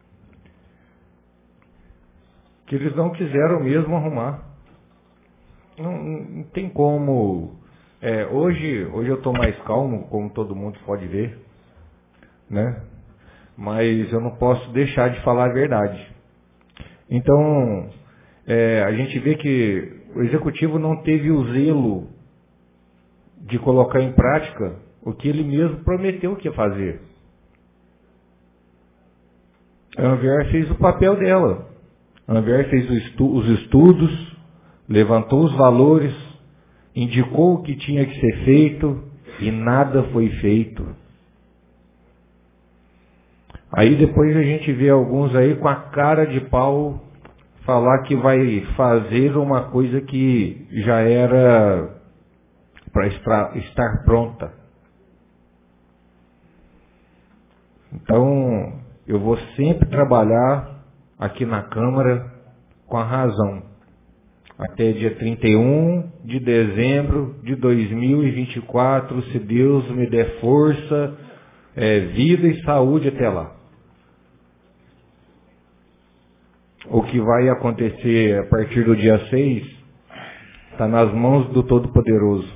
que eles não quiseram mesmo arrumar. Não, não tem como. É, hoje, hoje eu estou mais calmo, como todo mundo pode ver, né? Mas eu não posso deixar de falar a verdade. Então, é, a gente vê que o executivo não teve o zelo de colocar em prática o que ele mesmo prometeu que ia fazer. A Anver fez o papel dela. A Anver fez os estudos, levantou os valores, indicou o que tinha que ser feito e nada foi feito. Aí depois a gente vê alguns aí com a cara de pau falar que vai fazer uma coisa que já era para estar pronta. Então, eu vou sempre trabalhar aqui na Câmara com a razão. Até dia trinta e um de dezembro de dois mil e vinte e quatro, se Deus me der força, é, vida e saúde até lá. O que vai acontecer a partir do dia seis está nas mãos do Todo-Poderoso.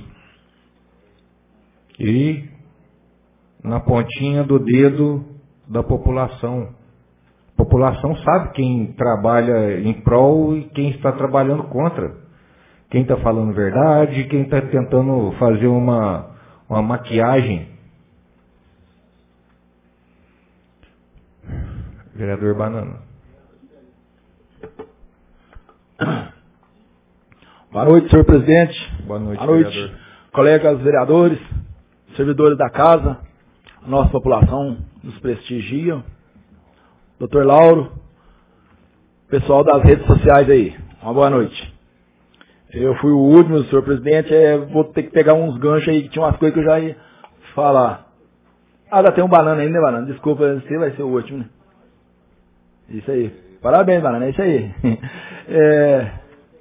E na pontinha do dedo da população. A população sabe quem trabalha em prol e quem está trabalhando contra. Quem está falando verdade, quem está tentando fazer uma, uma maquiagem. Vereador Banana. Boa noite, senhor presidente. Boa noite, Boa noite, vereador. Colegas vereadores, servidores da casa, a nossa população nos prestigia. doutor Lauro, pessoal das redes sociais aí, uma boa noite. Eu fui o último, senhor presidente, é, vou ter que pegar uns ganchos aí, que tinha umas coisas que eu já ia falar. Ah, ainda tem um banana ainda, né, banana? Desculpa, você vai ser o último, né? Isso aí. Parabéns, banana, é isso aí. É...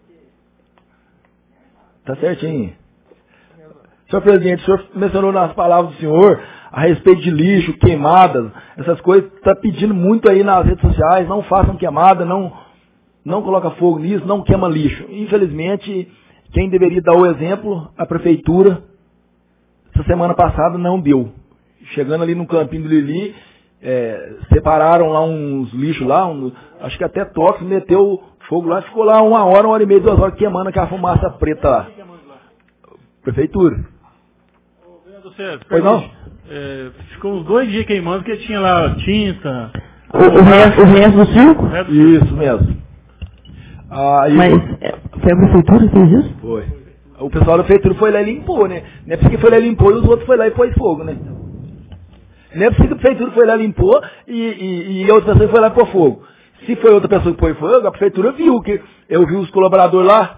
Tá certinho. Senhor presidente, o senhor mencionou nas palavras do senhor a respeito de lixo, queimadas, essas coisas, está pedindo muito aí nas redes sociais, não façam queimada, não, não coloca fogo nisso, não queima lixo. Infelizmente, quem deveria dar o exemplo, a prefeitura, essa semana passada não deu. Chegando ali no campinho do Lili, é, separaram lá uns lixos lá, um, acho que até tóxico, meteu fogo lá, ficou lá uma hora, uma hora e meia, duas horas queimando aquela fumaça preta lá. Prefeitura. Pois não? É, ficou uns dois dias queimando, porque tinha lá tinta. O, o, resto, o resto do circo? Isso mesmo. Aí, Mas é, foi a prefeitura que fez isso? Foi. O pessoal da prefeitura foi lá e limpou, né? Não é porque foi lá e limpou e os outros foi lá e pôs fogo, né? Não é porque a prefeitura foi lá e limpou e, e, e outra pessoa foi lá e pôs fogo. Se foi outra pessoa que pôs fogo, a prefeitura viu que eu vi os colaboradores lá.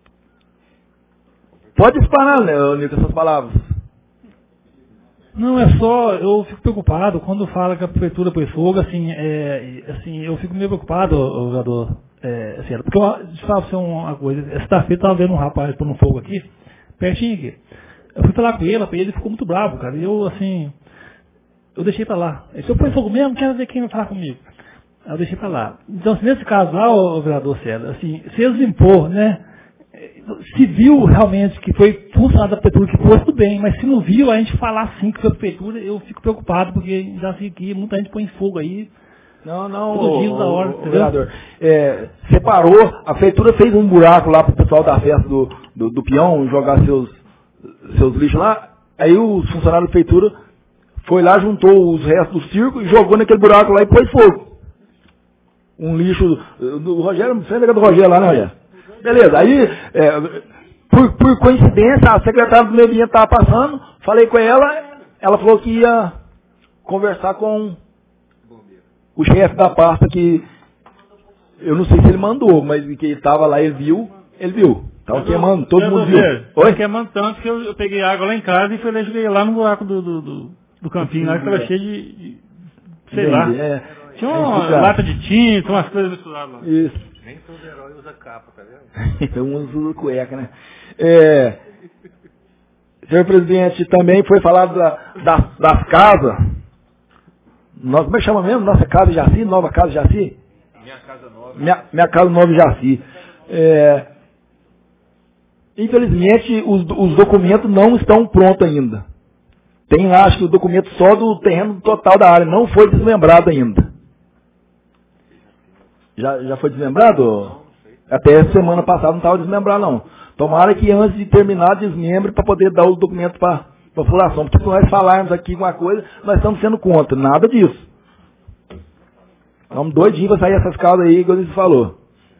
Pode disparar, né, Nico, essas palavras. Não, é só, eu fico preocupado quando fala que a prefeitura pôs fogo, assim, é, assim, eu fico meio preocupado, vereador, é, assim, porque eu, deixa eu falar pra você uma coisa, sexta-feira eu estava vendo um rapaz pondo fogo aqui, pertinho aqui. Eu fui falar com ele, ele ficou muito bravo, cara, e eu, assim, eu deixei pra lá. Se eu pôr fogo mesmo, quero ver quem vai falar comigo. Aí eu deixei pra lá. Então, assim, nesse caso lá, o vereador Célio, assim, se eles limpou, né, se viu realmente que foi funcionário da prefeitura que foi, tudo bem, mas se não viu, a gente falar assim que foi a prefeitura, eu fico preocupado, porque já sei que muita gente põe fogo aí, Não, não, Tudo dia o, da hora, o, o vereador. É, separou, a prefeitura fez um buraco lá pro pessoal da festa do, do, do peão jogar seus, seus lixos lá. Aí os funcionários da prefeitura foi lá, juntou os restos do circo e jogou naquele buraco lá e pôs fogo. Um lixo do Rogério, você lembra do Rogério lá, né, Rogério? Beleza, aí, é, por, por coincidência, a secretária do meio ambiente estava passando, falei com ela, ela falou que ia conversar com o chefe da pasta que, eu não sei se ele mandou, mas que ele estava lá, ele viu, ele viu. Estava queimando, todo eu mundo viu. Oi? Queimando tanto que eu, eu peguei água lá em casa e fui lá, joguei lá no buraco do, do, do, do campinho, lá que estava cheio de, de sei Entendi, lá. é. Tinha uma É lata de tinta, umas coisas misturadas lá. Isso. Nem todo herói usa capa, tá vendo? Então uns usam cueca, né? É, senhor presidente, também foi falado da, das, das casas. Nós, como é que chama mesmo? Nossa Casa Jaci? Nova Casa Jaci? Minha casa nova. Minha, minha Casa Nova Jaci. É, infelizmente, os, os documentos não estão prontos ainda. Tem lá, acho que o documento só do terreno total da área. Não foi desmembrado ainda. Já, já foi desmembrado? Até semana passada não estava desmembrado, não. Tomara que antes de terminar, desmembre para poder dar os documentos para a população. Porque se nós falarmos aqui alguma coisa, nós estamos sendo contra. Nada disso. Estamos doidinhos para sair essas casas aí, igual você falou.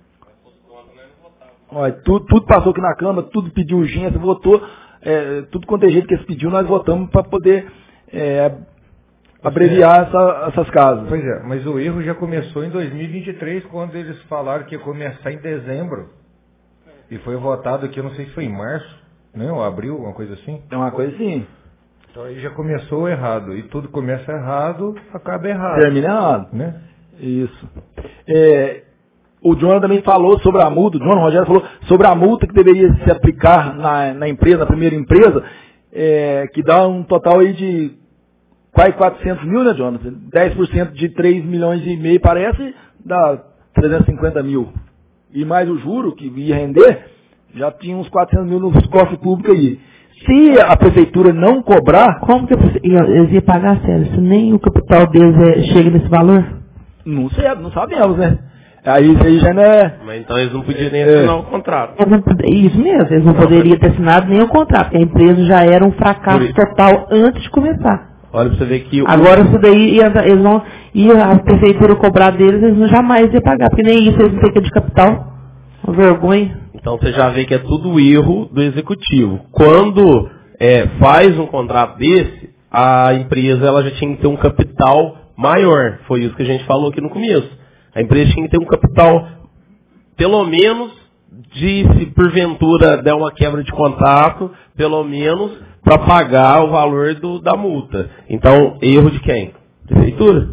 Olha, tudo, tudo passou aqui na Câmara, tudo pediu urgência, votou. É, tudo quanto é jeito que eles pediu, nós votamos para poder é, abreviar essa, essas casas. Pois é, mas o erro já começou em dois mil e vinte e três, quando eles falaram que ia começar em dezembro. E foi votado aqui, eu não sei se foi em março, né, ou abril, uma coisa assim. É uma coisa assim. Então aí já começou errado. E tudo começa errado, acaba errado. Termina errado. Né? Isso. É, o Jonathan também falou sobre a multa, o Jonathan Rogério falou sobre a multa que deveria se aplicar na, na empresa, na primeira empresa, é, que dá um total aí de quase quatrocentos mil, né, Jonathan? dez por cento de três milhões e meio, parece, dá trezentos e cinquenta mil. E mais o juro que ia render, já tinha uns quatrocentos mil nos cofres públicos aí. Se a prefeitura não cobrar... Como que eles iam pagar, sério? Se nem o capital deles é, chega nesse valor? Não sei, não sabemos, né? Aí isso aí já não é... Mas então eles não podiam nem assinar o contrato. Eles não, isso mesmo, eles não poderiam ter assinado nem o contrato, porque a empresa já era um fracasso total antes de começar. Olha pra você ver que... Agora isso daí, eles vão, e a prefeitura cobrar deles, eles não jamais iam pagar, porque nem isso eles não têm que de capital. Uma vergonha. Então você já vê que é tudo erro do executivo. Quando é, faz um contrato desse, a empresa ela já tinha que ter um capital maior. Foi isso que a gente falou aqui no começo. A empresa tinha que ter um capital, pelo menos, de se porventura der uma quebra de contrato, pelo menos para pagar o valor do, da multa. Então, erro de quem? Prefeitura?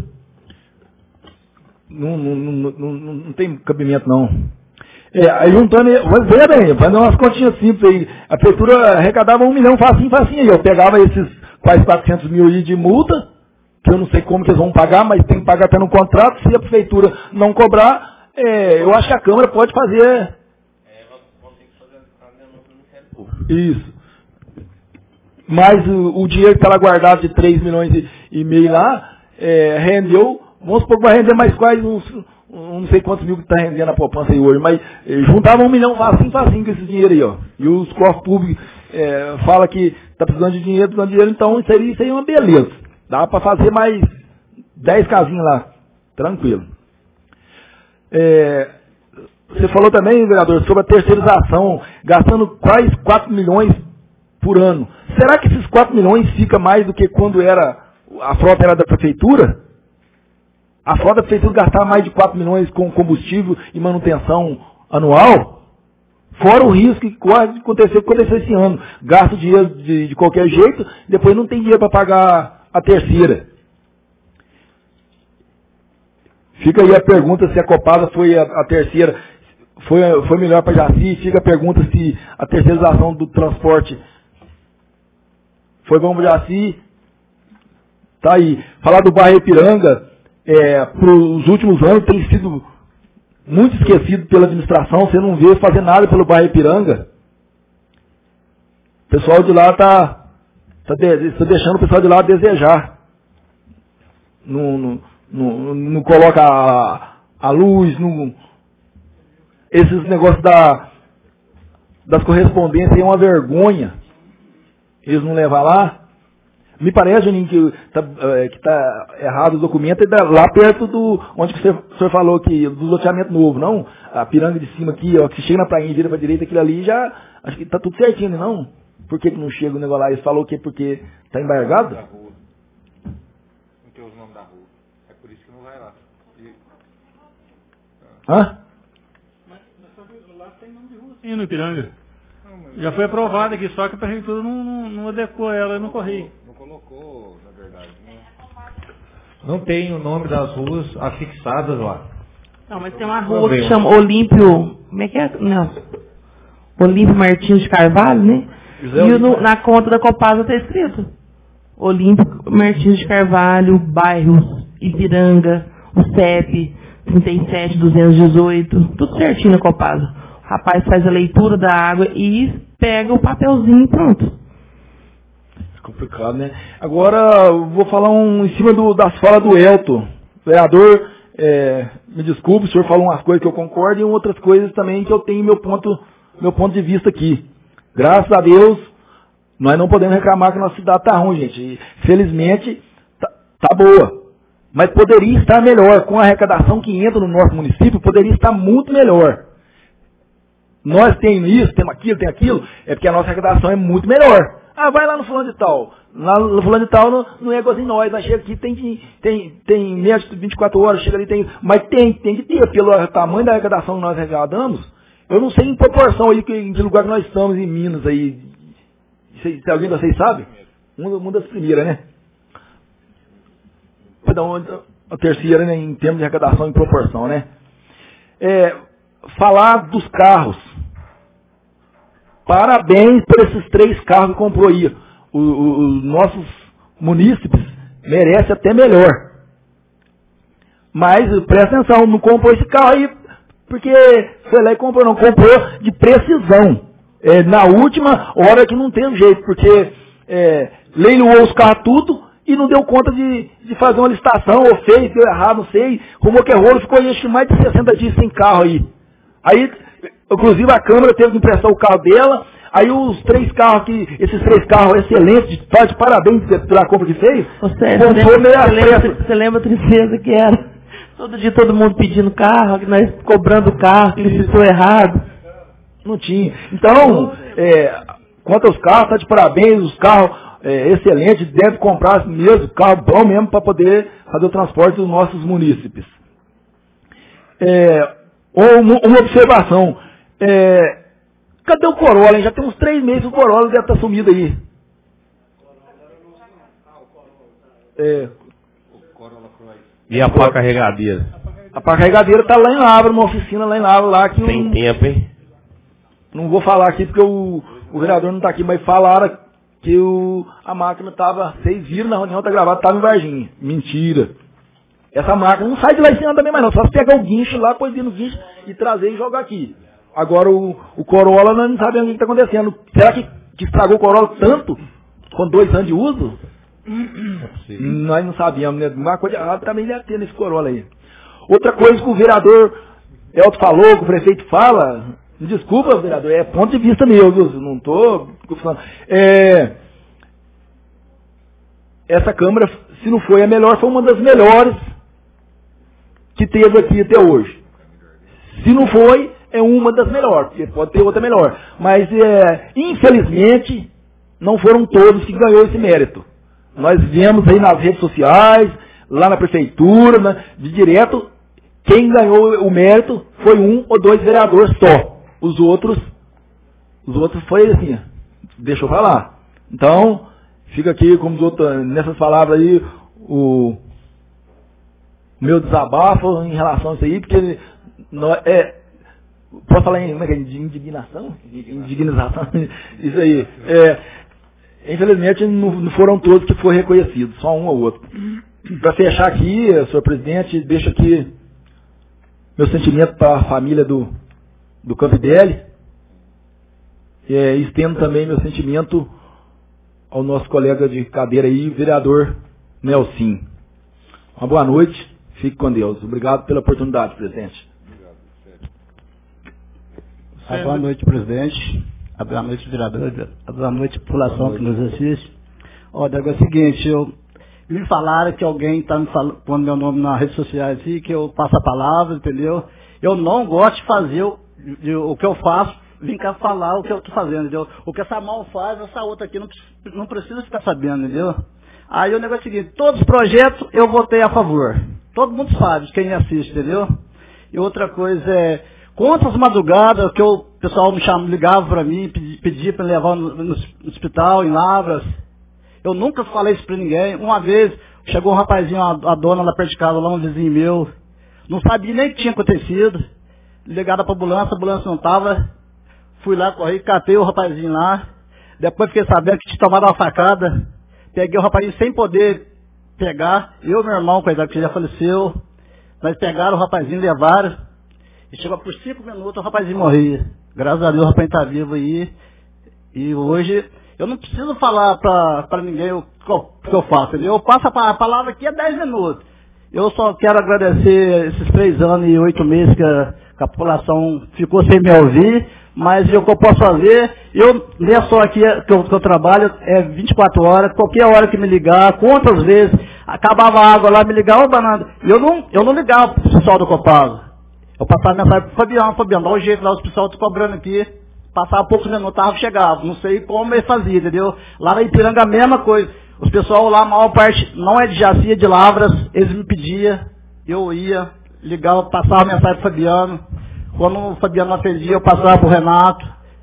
Não, não, não, não, não tem cabimento, não. É, aí juntando, mas veja bem, fazendo umas continhas simples aí, a prefeitura arrecadava um milhão facinho, facinho aí. Eu pegava esses quase quatrocentos mil aí de multa, que eu não sei como que eles vão pagar, mas tem que pagar até no contrato. Se a prefeitura não cobrar, é, eu acho que a Câmara pode fazer. Isso. Mas o, o dinheiro que está lá guardado de três milhões e, e meio lá, é, rendeu, vamos supor que vai render mais quase uns, um, não sei quantos mil que está rendendo a poupança aí hoje, mas é, juntava um milhão facinho, facinho com esse dinheiro aí, ó. E os cofres públicos é, falam que está precisando de dinheiro, precisando de dinheiro, então isso aí, isso aí é uma beleza. Dá para fazer mais dez casinhas lá, tranquilo. É, você falou também, vereador, sobre a terceirização, gastando quase quatro milhões por ano. Será que esses quatro milhões fica mais do que quando era a frota era da prefeitura? A frota da prefeitura gastava mais de quatro milhões com combustível e manutenção anual? Fora o risco que quase aconteceu, que aconteceu esse ano. Gasta dinheiro de, de qualquer jeito, depois não tem dinheiro para pagar a terceira. Fica aí a pergunta se a Copasa foi a, a terceira, foi, foi melhor para Jaci. Fica a pergunta se a terceirização do transporte foi bom para Jaci. Tá aí. Falar do bairro Ipiranga, é, para os últimos anos tem sido muito esquecido pela administração. Você não vê fazer nada pelo bairro Ipiranga. O pessoal de lá está tá de, tá deixando o pessoal de lá a desejar. No, no, não, não coloca a, a luz, não, esses negócios da, das correspondências é uma vergonha. Eles não levam lá. Me parece, Juninho, que está que tá errado o documento, é lá perto do onde que o senhor falou que do loteamento novo, não? A piranga de cima aqui, ó, que você chega na praia e vira para a direita, aquilo ali já, acho que está tudo certinho, não? Por que, que não chega o negócio lá? Eles falou que porque está embargado? Não tem os nomes da rua. É por isso que não vai lá. E... Hã? Mas, mas lá tem nome de rua sim no Ipiranga. Já foi aprovado aqui, só que a prefeitura não, não, não adequou ela no correio. Não colocou, na verdade. Não, não tem o nome das ruas afixadas lá. Não, mas tem uma rua que chama Olímpio. Como é que é, Nelson? Olímpio Martins de Carvalho, né? E no, na conta da Copasa está escrito Olímpio Martins de Carvalho, bairro Ipiranga, o C E P trinta e sete duzentos e dezoito, tudo certinho na Copasa. O rapaz faz a leitura da água e pega o papelzinho e pronto. É complicado, né? Agora, eu vou falar um em cima do, das falas do Elton. Vereador, é, me desculpe, o senhor falou umas coisas que eu concordo e outras coisas também que eu tenho meu ponto, meu ponto de vista aqui. Graças a Deus, nós não podemos reclamar que a nossa cidade está ruim, gente. E, felizmente, tá, tá boa. Mas poderia estar melhor. Com a arrecadação que entra no nosso município, poderia estar muito melhor. Nós temos isso, temos aquilo, tem aquilo, é porque a nossa arrecadação é muito melhor. Ah, vai lá no fulano de tal. Lá no fulano de tal não, não é igual assim nós. Nós chega aqui, tem, tem, tem menos de vinte e quatro horas, chega ali, tem. Mas tem, tem que ter, pelo tamanho da arrecadação que nós arrecadamos. Eu não sei em proporção aí que, de lugar que nós estamos em Minas aí. Se, se alguém de vocês sabe? Uma, uma das primeiras, né? Perdão, a terceira, né, em termos de arrecadação em proporção, né? É, falar dos carros. Parabéns por esses três carros que comprou aí. O, o, os nossos munícipes merecem até melhor. Mas presta atenção, não comprou esse carro aí porque foi lá e comprou, não. Comprou de precisão. É, na última hora que não tem jeito, porque é, leiloou os carros tudo e não deu conta de, de fazer uma licitação, ou fez, deu errado, não sei. Rumou que é rolo, ficou acho que mais de sessenta dias sem carro aí. Aí, inclusive a Câmara teve que emprestar o carro dela, aí os três carros que, esses três carros excelentes, de, de parabéns pela compra que fez. Você lembra, lembra, você lembra a tristeza que era? Todo dia todo mundo pedindo carro, nós cobrando o carro, que ele citou errado. Não tinha. Então, é, quanto aos carros, tá de parabéns, os carros é, excelentes, deve comprar mesmo, carro bom mesmo, para poder fazer o transporte dos nossos munícipes. É, uma, uma observação. É, cadê o Corolla, hein? Já tem uns três meses que o Corolla deve estar sumido aí. É, e a pá carregadeira? A pá carregadeira está lá em Lavra, numa oficina lá em Lavra. Lá que Tem um, tempo, hein? Não vou falar aqui porque o, o vereador não está aqui, mas falaram que o, a máquina estava, vocês viram na reunião, está gravado, estava em Varginha. Mentira. Essa máquina não sai de lá em cima também mais não, só se pegar o guincho lá, pôr no guincho e trazer e jogar aqui. Agora o, o Corolla, nós não sabemos o que está acontecendo. Será que, que estragou o Corolla tanto, com dois anos de uso? É nós não sabíamos, né? Uma coisa errada também deve ter nesse Corolla aí. Outra coisa que o vereador Elton falou, que o prefeito fala, me desculpa, vereador, é ponto de vista meu, viu? Não estou falando. É, essa Câmara, se não foi a melhor, foi uma das melhores que teve aqui até hoje. Se não foi, é uma das melhores, porque pode ter outra melhor. Mas, é, infelizmente, não foram todos que ganhou esse mérito. Nós vemos aí nas redes sociais, lá na prefeitura, né, de direto, quem ganhou o mérito foi um ou dois vereadores só. Os outros, os outros foi assim, deixa eu falar. Então, fica aqui, como os outros, nessas palavras aí, o meu desabafo em relação a isso aí, porque nós, é, posso falar em, como é que é, de indignação? Indignização? Isso aí. É, infelizmente, não foram todos que foram reconhecidos, só um ou outro. Para fechar aqui, senhor presidente, deixo aqui meu sentimento para a família do, do Campibelli. É, estendo também meu sentimento ao nosso colega de cadeira aí, vereador Nelson. Uma boa noite Fique com Deus. Obrigado pela oportunidade, presidente. Ah, boa noite, presidente. Ah, boa noite, vereador. Ah, boa noite, população que nos assiste. Ó, é o seguinte, eu, me falaram que alguém está me falando, pondo meu nome nas redes sociais aí, que eu passo a palavra, entendeu? Eu não gosto de fazer o, de, o que eu faço, vim cá falar o que eu estou fazendo, entendeu? O que essa mão faz, essa outra aqui não, não precisa ficar sabendo, entendeu? Aí o negócio é o seguinte, todos os projetos eu votei a favor. Todo mundo sabe, quem assiste, entendeu? E outra coisa é, contra as madrugadas, que o pessoal me chama, ligava para mim, pedia, pedia para levar no, no hospital, em Lavras. Eu nunca falei isso para ninguém. Uma vez, chegou um rapazinho, a, a dona lá perto de casa, lá um vizinho meu, não sabia nem o que tinha acontecido. Ligada para a ambulância, a ambulância não estava. Fui lá, corri, catei o rapazinho lá. Depois fiquei sabendo que tinha tomado uma facada. Peguei o rapazinho sem poder pegar. Eu e meu irmão, coitado, que já faleceu. Nós pegaram o rapazinho, levaram. E chegou por cinco minutos, o rapazinho morria. Graças a Deus o rapazinho está vivo aí. E hoje, eu não preciso falar para ninguém o que eu faço. Entendeu? Eu passo a palavra aqui a dez minutos. Eu só quero agradecer esses três anos e oito meses que a, que a população ficou sem me ouvir. Mas o que eu posso fazer, eu, nem é só aqui que eu, que eu trabalho, é vinte e quatro horas, qualquer hora que me ligar, quantas vezes, acabava a água lá, me ligava, banana. Eu não, eu não ligava pro pessoal do Copasa. Eu passava mensagem pro Fabiano, Fabiano, dá um jeito lá, os pessoal estão cobrando aqui. Passava poucos minutos, tava, chegava. Não sei como ele fazia, entendeu? Lá na Ipiranga a mesma coisa. Os pessoal lá, a maior parte, não é de Jaci, é de Lavras, eles me pediam, eu ia, ligava, passava mensagem pro Fabiano. Quando o Fabiano não atendia, eu passava pro Renato.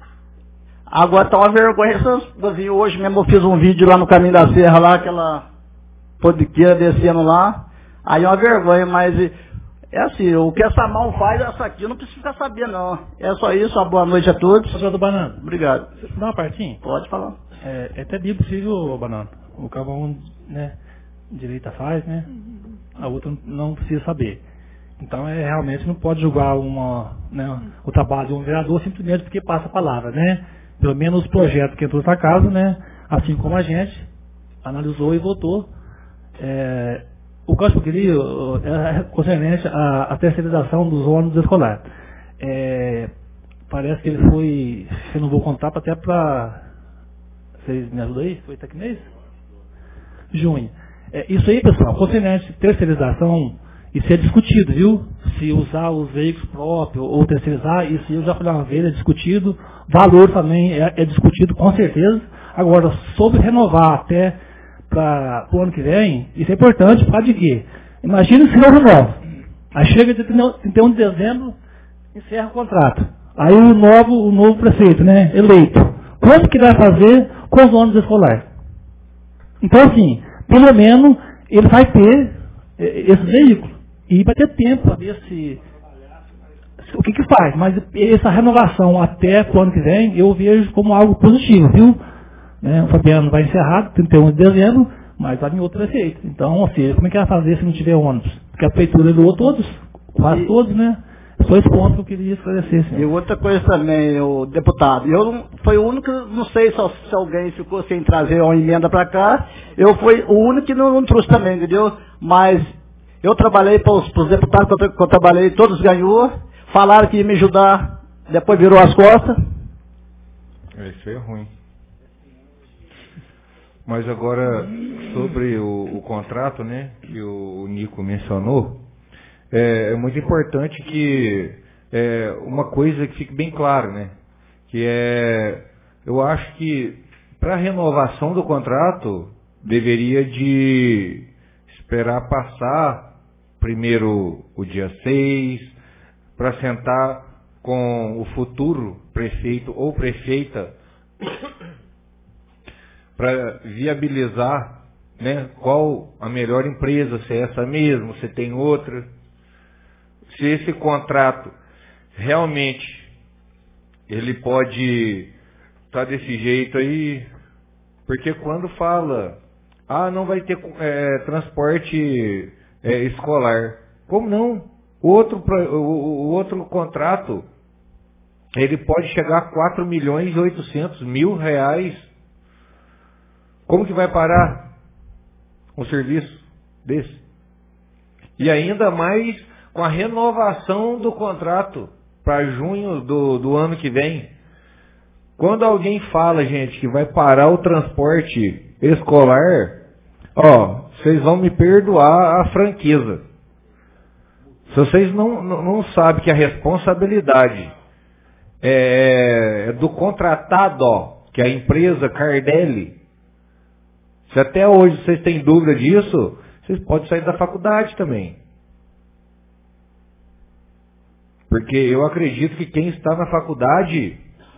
Agora tá uma vergonha. Hoje mesmo eu fiz um vídeo lá no Caminho da Serra, lá, aquela podiqueira descendo lá. Aí é uma vergonha, mas é assim, o que essa mão faz, essa aqui, eu não preciso ficar sabendo, não. É só isso, uma boa noite a todos. Doutor Banana. Obrigado. Você dá uma partinha? Pode falar. É, é até bem possível, Banana. O que um, né, direita faz, né? A outra não precisa saber. Então, é, realmente não pode julgar uma, né, o trabalho de um vereador simplesmente porque passa a palavra, né? Pelo menos os projetos que entrou na casa, né? Assim como a gente analisou e votou. É, o que eu queria é concernente à, à terceirização dos ônibus escolares. É, parece que ele foi, eu não vou contar até para... Vocês me ajudam aí? Foi até que mês? Junho. É, isso aí, pessoal, concernente à terceirização, isso é discutido, viu? Se usar os veículos próprios ou terceirizar, isso eu já falei uma vez, é discutido. Valor também é, é discutido, com certeza. Agora, sobre renovar até para o ano que vem, isso é importante, para de quê? Imagina se não renova. Aí chega de trinta e um de dezembro, encerra o contrato. Aí o novo, o novo prefeito, né, eleito. Como que vai fazer com os ônibus escolares? Então, assim, pelo menos ele vai ter esse veículo. E vai ter tempo para ver se, se o que que faz. Mas essa renovação até o ano que vem, eu vejo como algo positivo, viu? Né? O Fabiano vai encerrar, trinta e um de dezembro, mas vai vir outro prefeito. Então, ou seja, como é que vai fazer se não tiver ônibus? Porque a prefeitura doou todos, quase e, todos, né? Só esse ponto que eu queria esclarecer. Senhor. E outra coisa também, o deputado, eu não, foi o único, não sei se, se alguém ficou sem trazer uma emenda para cá, eu fui o único que não, não trouxe também, entendeu? Mas eu trabalhei para os deputados que eu, que eu trabalhei, todos ganhou, falaram que ia me ajudar, depois virou as costas. Isso é ruim. Mas agora, sobre o, o contrato, né, que o, o Nico mencionou, é, é muito importante que é, uma coisa que fique bem claro, né, que é, eu acho que para a renovação do contrato, deveria de esperar passar primeiro o dia seis, para sentar com o futuro prefeito ou prefeita, para viabilizar, né, qual a melhor empresa, se é essa mesmo, se tem outra. Se esse contrato realmente ele pode estar desse jeito aí, porque quando fala, ah, não vai ter é, transporte é, escolar, como não? O outro, o, o outro contrato, ele pode chegar a quatro milhões e oitocentos mil reais. Como que vai parar um serviço desse? E ainda mais com a renovação do contrato para junho do, do ano que vem. Quando alguém fala, gente, que vai parar o transporte escolar, ó, vocês vão me perdoar a franqueza. Se vocês não, não, não sabem que a responsabilidade é do contratado, ó, que é a empresa Cardelli, se até hoje vocês têm dúvida disso, vocês podem sair da faculdade também. Porque eu acredito que quem está na faculdade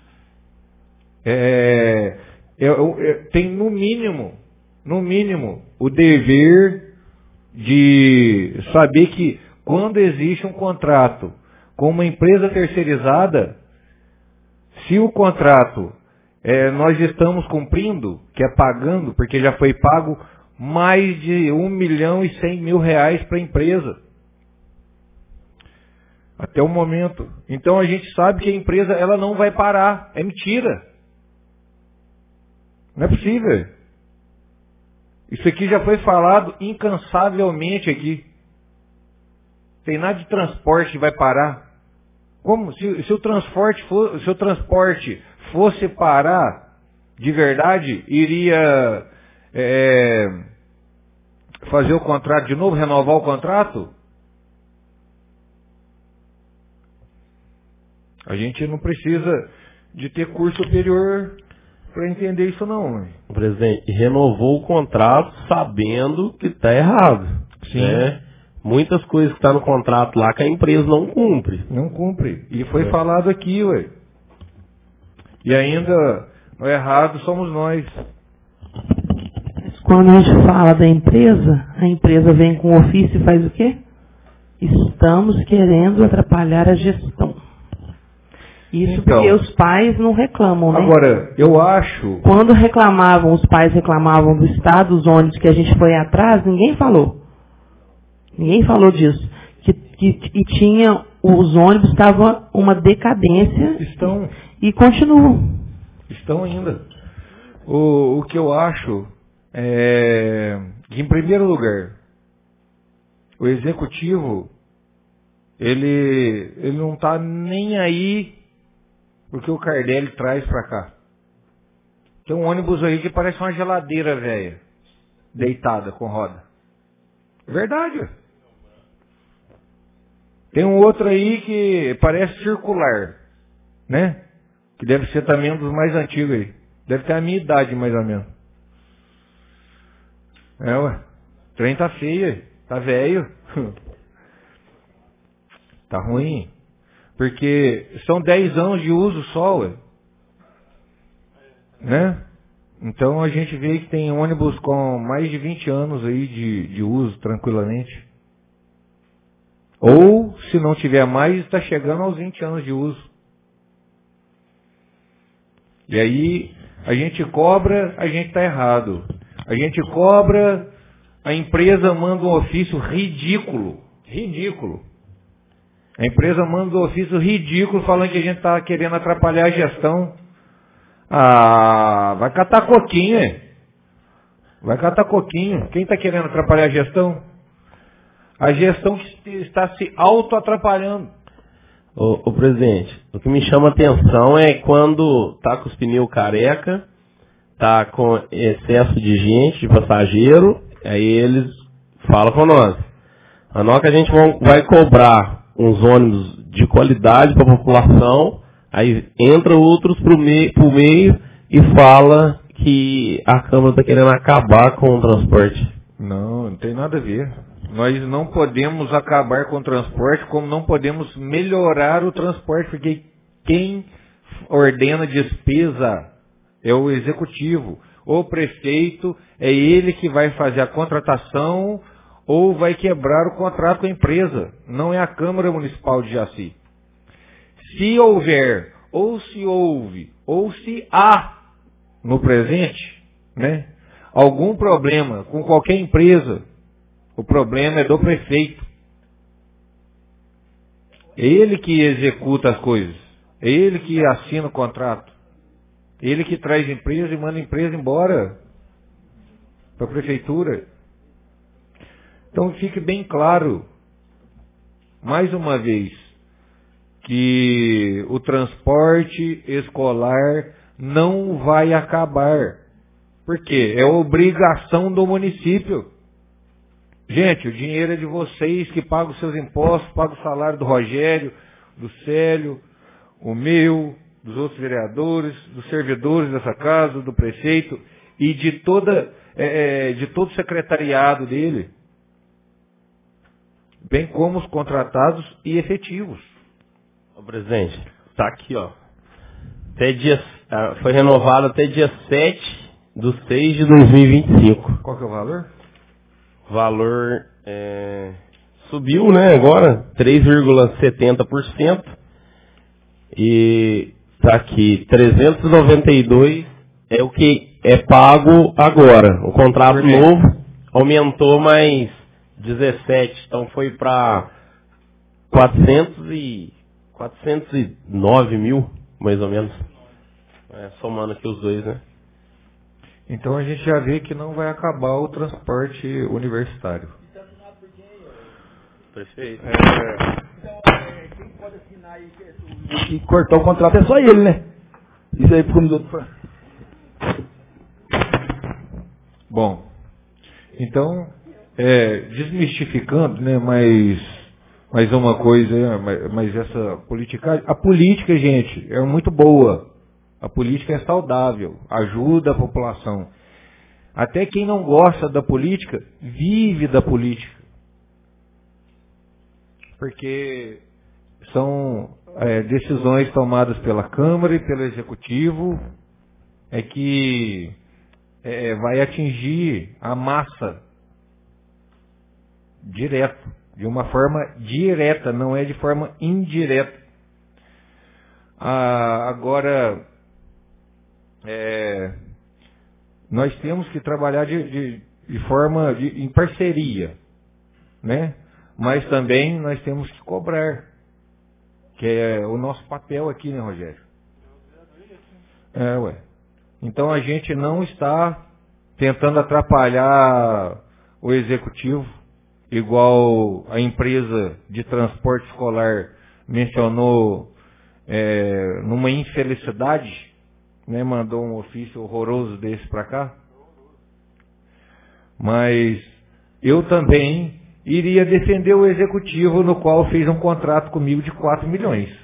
é, é, é, tem no mínimo, no mínimo, o dever de saber que quando existe um contrato com uma empresa terceirizada, se o contrato é, nós estamos cumprindo, que é pagando, porque já foi pago mais de um milhão e cem mil reais para a empresa. Até o momento. Então a gente sabe que a empresa ela não vai parar. É mentira. Não é possível. Isso aqui já foi falado incansavelmente aqui. Tem nada de transporte que vai parar. Como? Se, se, o transporte for, se o transporte fosse parar de verdade, iria é, fazer o contrato de novo, renovar o contrato? A gente não precisa de ter curso superior para entender isso não. O presidente renovou o contrato sabendo que está errado. Sim. Né? Muitas coisas que estão tá no contrato lá que a empresa não cumpre. Não cumpre. E foi é. falado aqui, ué. E ainda o errado somos nós. Quando a gente fala da empresa, a empresa vem com ofício e faz o quê? Estamos querendo atrapalhar a gestão. Isso então, porque os pais não reclamam, né? Agora, eu acho... Quando reclamavam, os pais reclamavam do estado, os ônibus que a gente foi atrás, ninguém falou. Ninguém falou disso. Que, que, que tinha, os ônibus estavam uma decadência. Estão. E, e continuam. Estão ainda. O, o que eu acho é que, em primeiro lugar, o executivo, ele, ele não está nem aí porque o Cardelli traz para cá. Tem um ônibus aí que parece uma geladeira velha, deitada com roda. Verdade. Tem um outro aí que parece circular, né? Que deve ser também um dos mais antigos aí. Deve ter a minha idade, mais ou menos. É, ué. O trem tá feio, tá velho. Tá ruim. Porque são dez anos de uso só, ué. Né? Então a gente vê que tem ônibus com mais de vinte anos aí de, de uso, tranquilamente. Ou, se não tiver mais, está chegando aos vinte anos de uso. E aí, a gente cobra, a gente está errado. A gente cobra, a empresa manda um ofício ridículo. Ridículo. A empresa manda um ofício ridículo falando que a gente está querendo atrapalhar a gestão. Ah, vai catar coquinho, hein? Vai catar coquinho. Quem está querendo atrapalhar a gestão? A gestão que está se auto-atrapalhando. Ô, ô presidente, o que me chama a atenção é quando tá com os pneus careca, tá com excesso de gente, de passageiro, aí eles falam com nós. A hora que a gente vai cobrar uns ônibus de qualidade para a população, aí entra outros pro meio, pro meio e fala que a Câmara está querendo acabar com o transporte. Não, não tem nada a ver. Nós não podemos acabar com o transporte, como não podemos melhorar o transporte, porque quem ordena despesa é o executivo. O prefeito é ele que vai fazer a contratação ou vai quebrar o contrato com a empresa. Não é a Câmara Municipal de Jaci. Se houver, ou se houve, ou se há no presente, né, algum problema com qualquer empresa, o problema é do prefeito. É ele que executa as coisas. É ele que assina o contrato. É ele que traz empresa e manda a empresa embora para a prefeitura. Então fique bem claro, mais uma vez, que o transporte escolar não vai acabar. Por quê? É obrigação do município. Gente, o dinheiro é de vocês que pagam os seus impostos, pagam o salário do Rogério, do Célio, o meu, dos outros vereadores, dos servidores dessa casa, do prefeito e de toda, é, de todo o secretariado dele, bem como os contratados e efetivos. Ô, presidente, tá aqui, ó. Até dia, foi renovado até dia sete de seis de dois mil e vinte e cinco. Qual que é o valor? Valor é, subiu, né, agora, três vírgula setenta por cento. E tá aqui, trezentos e noventa e dois é o que é pago agora. O contrato novo aumentou mais dezessete, então foi para quatrocentos e nove mil, mais ou menos. É, somando aqui os dois, né? Então a gente já vê que não vai acabar o transporte universitário. Prefeito. É... Então, é, quem pode assinar aí e cortar o contrato é só ele, né? Isso aí ficou nos outros. Bom, então, é, desmistificando, né, mais, mais uma coisa, mas, mas essa política, a política, gente, é muito boa. A política é saudável, ajuda a população. Até quem não gosta da política, vive da política. Porque são é, decisões tomadas pela Câmara e pelo Executivo é que é, vai atingir a massa direto, de uma forma direta, não é de forma indireta. Ah, agora, é, nós temos que trabalhar de, de, de forma, de, em parceria, né? Mas também nós temos que cobrar, que é o nosso papel aqui, né, Rogério? É, ué. Então a gente não está tentando atrapalhar o executivo, igual a empresa de transporte escolar mencionou, é, numa infelicidade, né, mandou um ofício horroroso desse para cá. Mas eu também iria defender o executivo, no qual fez um contrato comigo de quatro milhões.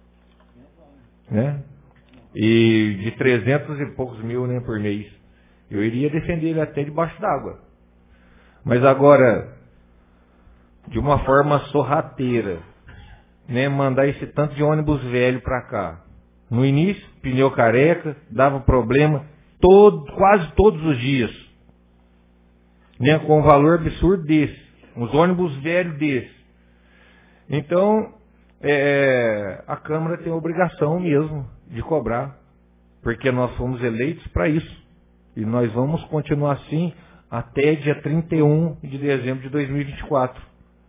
Né? E de trezentos e poucos mil, né, por mês. Eu iria defender ele até debaixo d'água. Mas agora, de uma forma sorrateira, né, mandar esse tanto de ônibus velho para cá. No início, pneu careca, dava problema todo, quase todos os dias. Né, com um valor absurdo desse. Uns ônibus velhos desse. Então, é, a Câmara tem a obrigação mesmo de cobrar. Porque nós fomos eleitos para isso. E nós vamos continuar assim até dia trinta e um de dezembro de dois mil e vinte e quatro.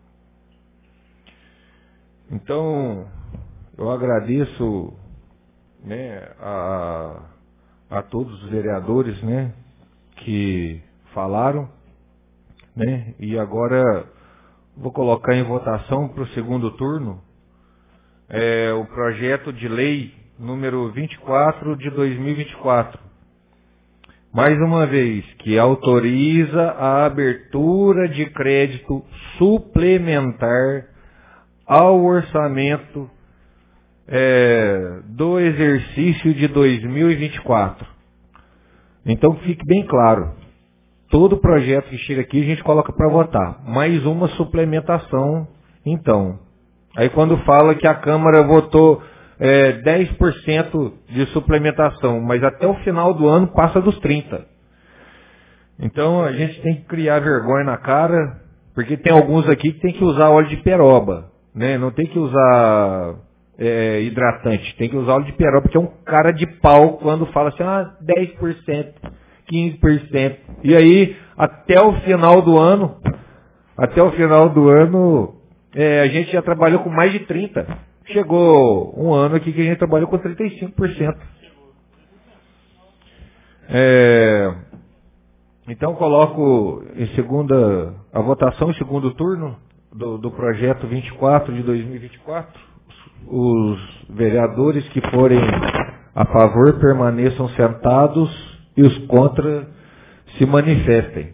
Então, eu agradeço, né, a, a todos os vereadores, né, que falaram, né, e agora vou colocar em votação para o segundo turno é, o projeto de lei número vinte e quatro de dois mil e vinte e quatro. Mais uma vez, que autoriza a abertura de crédito suplementar ao orçamento é, do exercício de dois mil e vinte e quatro. Então fique bem claro, todo projeto que chega aqui a gente coloca para votar. Mais uma suplementação, então. Aí quando fala que a Câmara votou é, dez por cento de suplementação, mas até o final do ano passa dos trinta por cento. Então a gente tem que criar vergonha na cara, porque tem alguns aqui que tem que usar óleo de peroba. Né? Não tem que usar é, hidratante, tem que usar óleo de peroba, porque é um cara de pau quando fala assim, ah, dez por cento, quinze por cento. E aí, até o final do ano, até o final do ano, é, a gente já trabalhou com mais de trinta por cento. Chegou um ano aqui que a gente trabalhou com trinta e cinco por cento. É, Então coloco em segunda, a votação em segundo turno do, do projeto vinte e quatro de dois mil e vinte e quatro. Os vereadores que forem a favor permaneçam sentados e os contra se manifestem.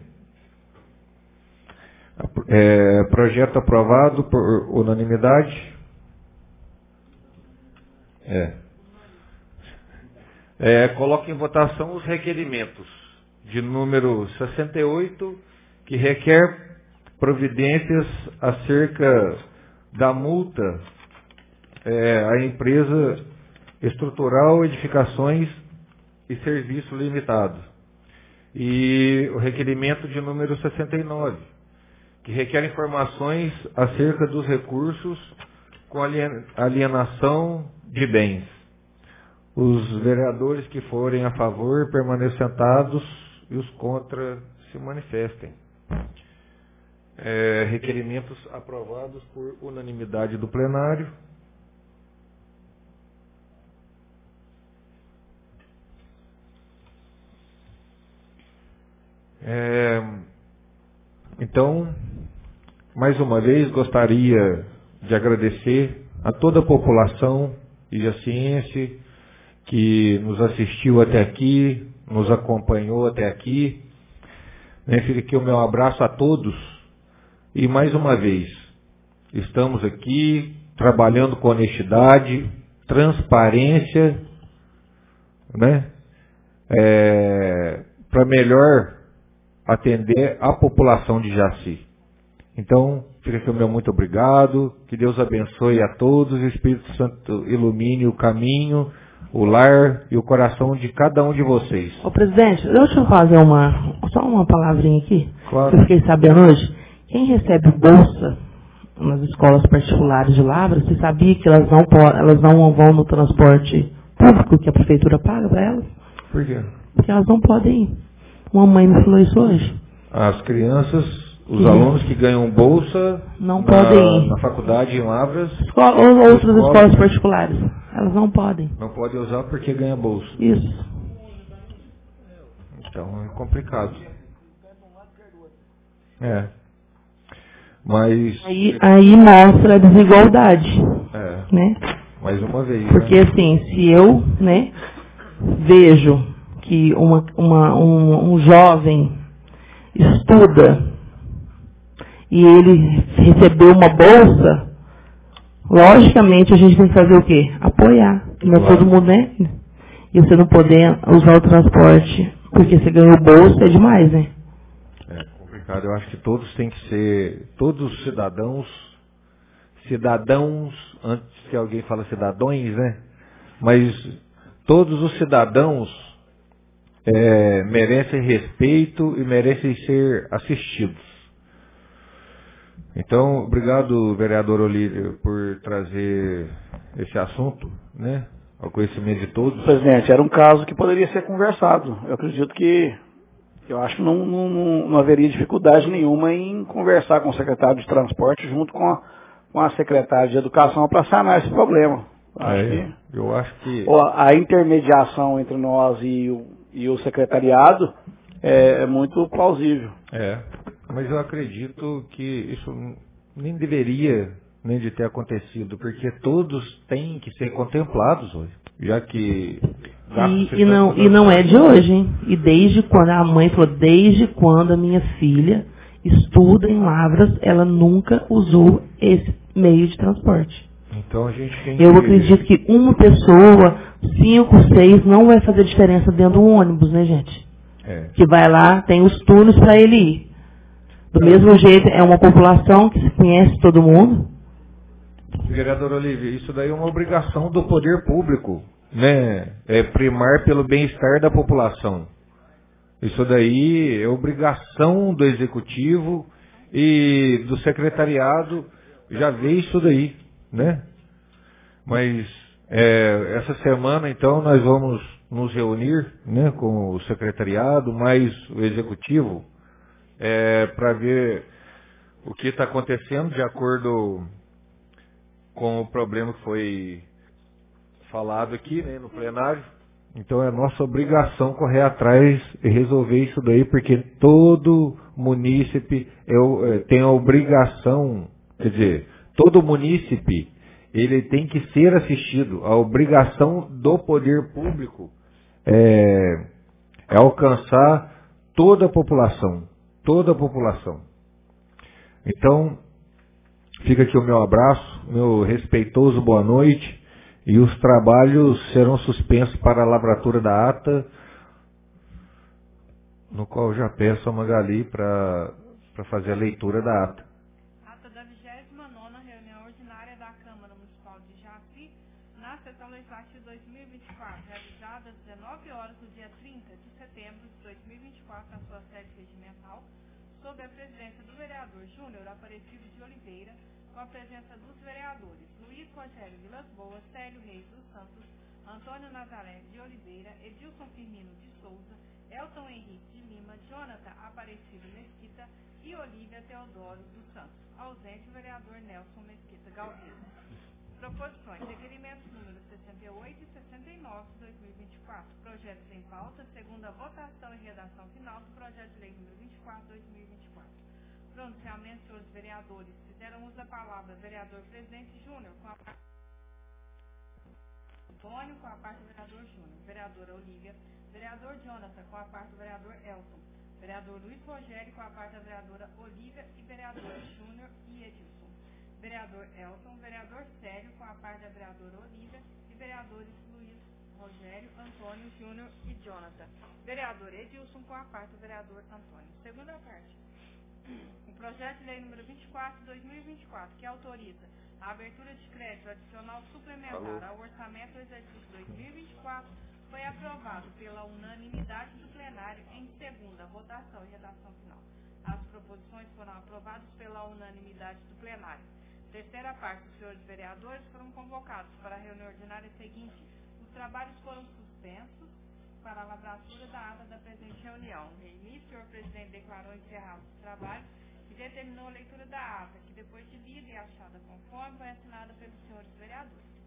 É, projeto aprovado por unanimidade. É. É, coloco em votação os requerimentos de número sessenta e oito, que requer providências acerca da multa é, à empresa Estrutural Edificações e Serviço Limitado. E o requerimento de número sessenta e nove, que requer informações acerca dos recursos com alienação de bens. Os vereadores que forem a favor permaneçam sentados e os contra se manifestem. É, requerimentos aprovados por unanimidade do plenário. É, então, mais uma vez, gostaria de agradecer a toda a população ijaciense que nos assistiu até aqui, nos acompanhou até aqui. Né, fica aqui o meu abraço a todos. E mais uma vez, estamos aqui trabalhando com honestidade, transparência, né, é, para melhor atender a população de Jaci. Então, fica aqui o meu muito obrigado, que Deus abençoe a todos, o Espírito Santo ilumine o caminho, o lar e o coração de cada um de vocês. Ô presidente, deixa eu fazer uma, só uma palavrinha aqui, claro. Que eu fiquei sabendo hoje. Quem recebe bolsa nas escolas particulares de Lavras, você sabia que elas não, podem, elas não vão no transporte público que a prefeitura paga para elas? Por quê? Porque elas não podem ir. Uma mãe me falou isso hoje. As crianças, os que alunos que ganham bolsa não na, podem ir. Na faculdade em Lavras. Escola, ou outras escolas, escolas particulares. Elas não podem. Não podem usar porque ganha bolsa. Isso. Então é complicado. É. Mas. Aí, aí mostra a desigualdade. É. Né? Mais uma vez. Porque né? assim, se eu, né, vejo que uma, uma, um, um jovem estuda e ele recebeu uma bolsa, logicamente a gente tem que fazer o quê? Apoiar. Não é todo mundo, né? E você não poder usar o transporte porque você ganhou bolsa é demais, né? É complicado. Eu acho que todos têm que ser, todos os cidadãos, cidadãos, antes que alguém fala cidadões, né? Mas todos os cidadãos é, merecem respeito e merecem ser assistidos. Então, obrigado, vereador Olívio, por trazer esse assunto, né, ao conhecimento de todos. Presidente, era um caso que poderia ser conversado. Eu acredito que, eu acho que não, não, não haveria dificuldade nenhuma em conversar com o secretário de transporte junto com a, com a secretária de educação para sanar esse problema. Acho é, que, eu acho que... A intermediação entre nós e o, e o secretariado é, é muito plausível. É. Mas eu acredito que isso nem deveria nem de ter acontecido, porque todos têm que ser contemplados hoje, já que... E, e, não, e não é de hoje, hein? E desde quando a mãe falou, desde quando a minha filha estuda em Lavras, ela nunca usou esse meio de transporte. Então a gente tem Eu que... acredito que uma pessoa, cinco, seis, não vai fazer diferença dentro do ônibus, né, gente? É. Que vai lá, tem os turnos para ele ir. Do mesmo jeito, é uma população que se conhece todo mundo. Vereador Olívia, isso daí é uma obrigação do poder público, né? É primar pelo bem-estar da população. Isso daí é obrigação do executivo e do secretariado já vê isso daí, né? Mas é, essa semana, então, nós vamos nos reunir, né, com o secretariado, mais o executivo, É, para ver o que está acontecendo de acordo com o problema que foi falado aqui, né, no plenário. Então é nossa obrigação correr atrás e resolver isso daí, porque todo munícipe é, tem a obrigação, quer dizer, todo munícipe ele tem que ser assistido. A obrigação do poder público é, é alcançar toda a população, toda a população. Então, fica aqui o meu abraço, meu respeitoso boa noite. E os trabalhos serão suspensos para a lavratura da ata, no qual já peço a Magali para fazer a leitura da ata. Ata da vigésima nona reunião ordinária da Câmara Municipal de Jaci, na sessão legislativa dois mil e vinte e quatro, realizada às dezenove horas do dia trinta de setembro de dois mil e vinte e quatro, na sua sede regimental, sob a presidência do vereador Júnior Aparecido de Oliveira, com a presença dos vereadores Luiz Rogério Vilas Boas, Célio Reis dos Santos, Antônio Nazaré de Oliveira, Edilson Firmino de Souza, Elton Henrique de Lima, Jonathan Aparecido Mesquita e Olívia Teodoro dos Santos. Ausente o vereador Nelson Mesquita Galvez. Proposições. Requerimentos números sessenta e oito e sessenta e nove de dois mil e vinte e quatro. Projetos em pauta, segunda votação e redação final do projeto de lei número vinte e quatro de dois mil e vinte e quatro. Pronunciamento, senhores vereadores. Fizeram uso da palavra vereador presidente Júnior, com a parte Antônio, com a parte do vereador Júnior. Vereadora Olívia. Vereador Jonathan, com a parte do vereador Elton. Vereador Luiz Rogério, com a parte da vereadora Olívia e vereador Júnior e Edilson. Vereador Elton. Vereador Célio, com a parte da vereadora Olívia e vereadores Luiz Rogério, Antônio, Júnior e Jonathan. Vereador Edilson, com a parte do vereador Antônio. Segunda parte. O projeto de lei número vinte e quatro de dois mil e vinte e quatro, que autoriza a abertura de crédito adicional suplementar ao orçamento do exercício dois mil e vinte e quatro, foi aprovado pela unanimidade do plenário em segunda votação e redação final. As proposições foram aprovadas pela unanimidade do plenário. Terceira parte, os senhores vereadores foram convocados para a reunião ordinária seguinte. Os trabalhos foram suspensos para a lavratura da ata da presente reunião. No início, o senhor presidente declarou encerrados os trabalhos e determinou a leitura da ata, que depois de lida e achada conforme, foi assinada pelos senhores vereadores.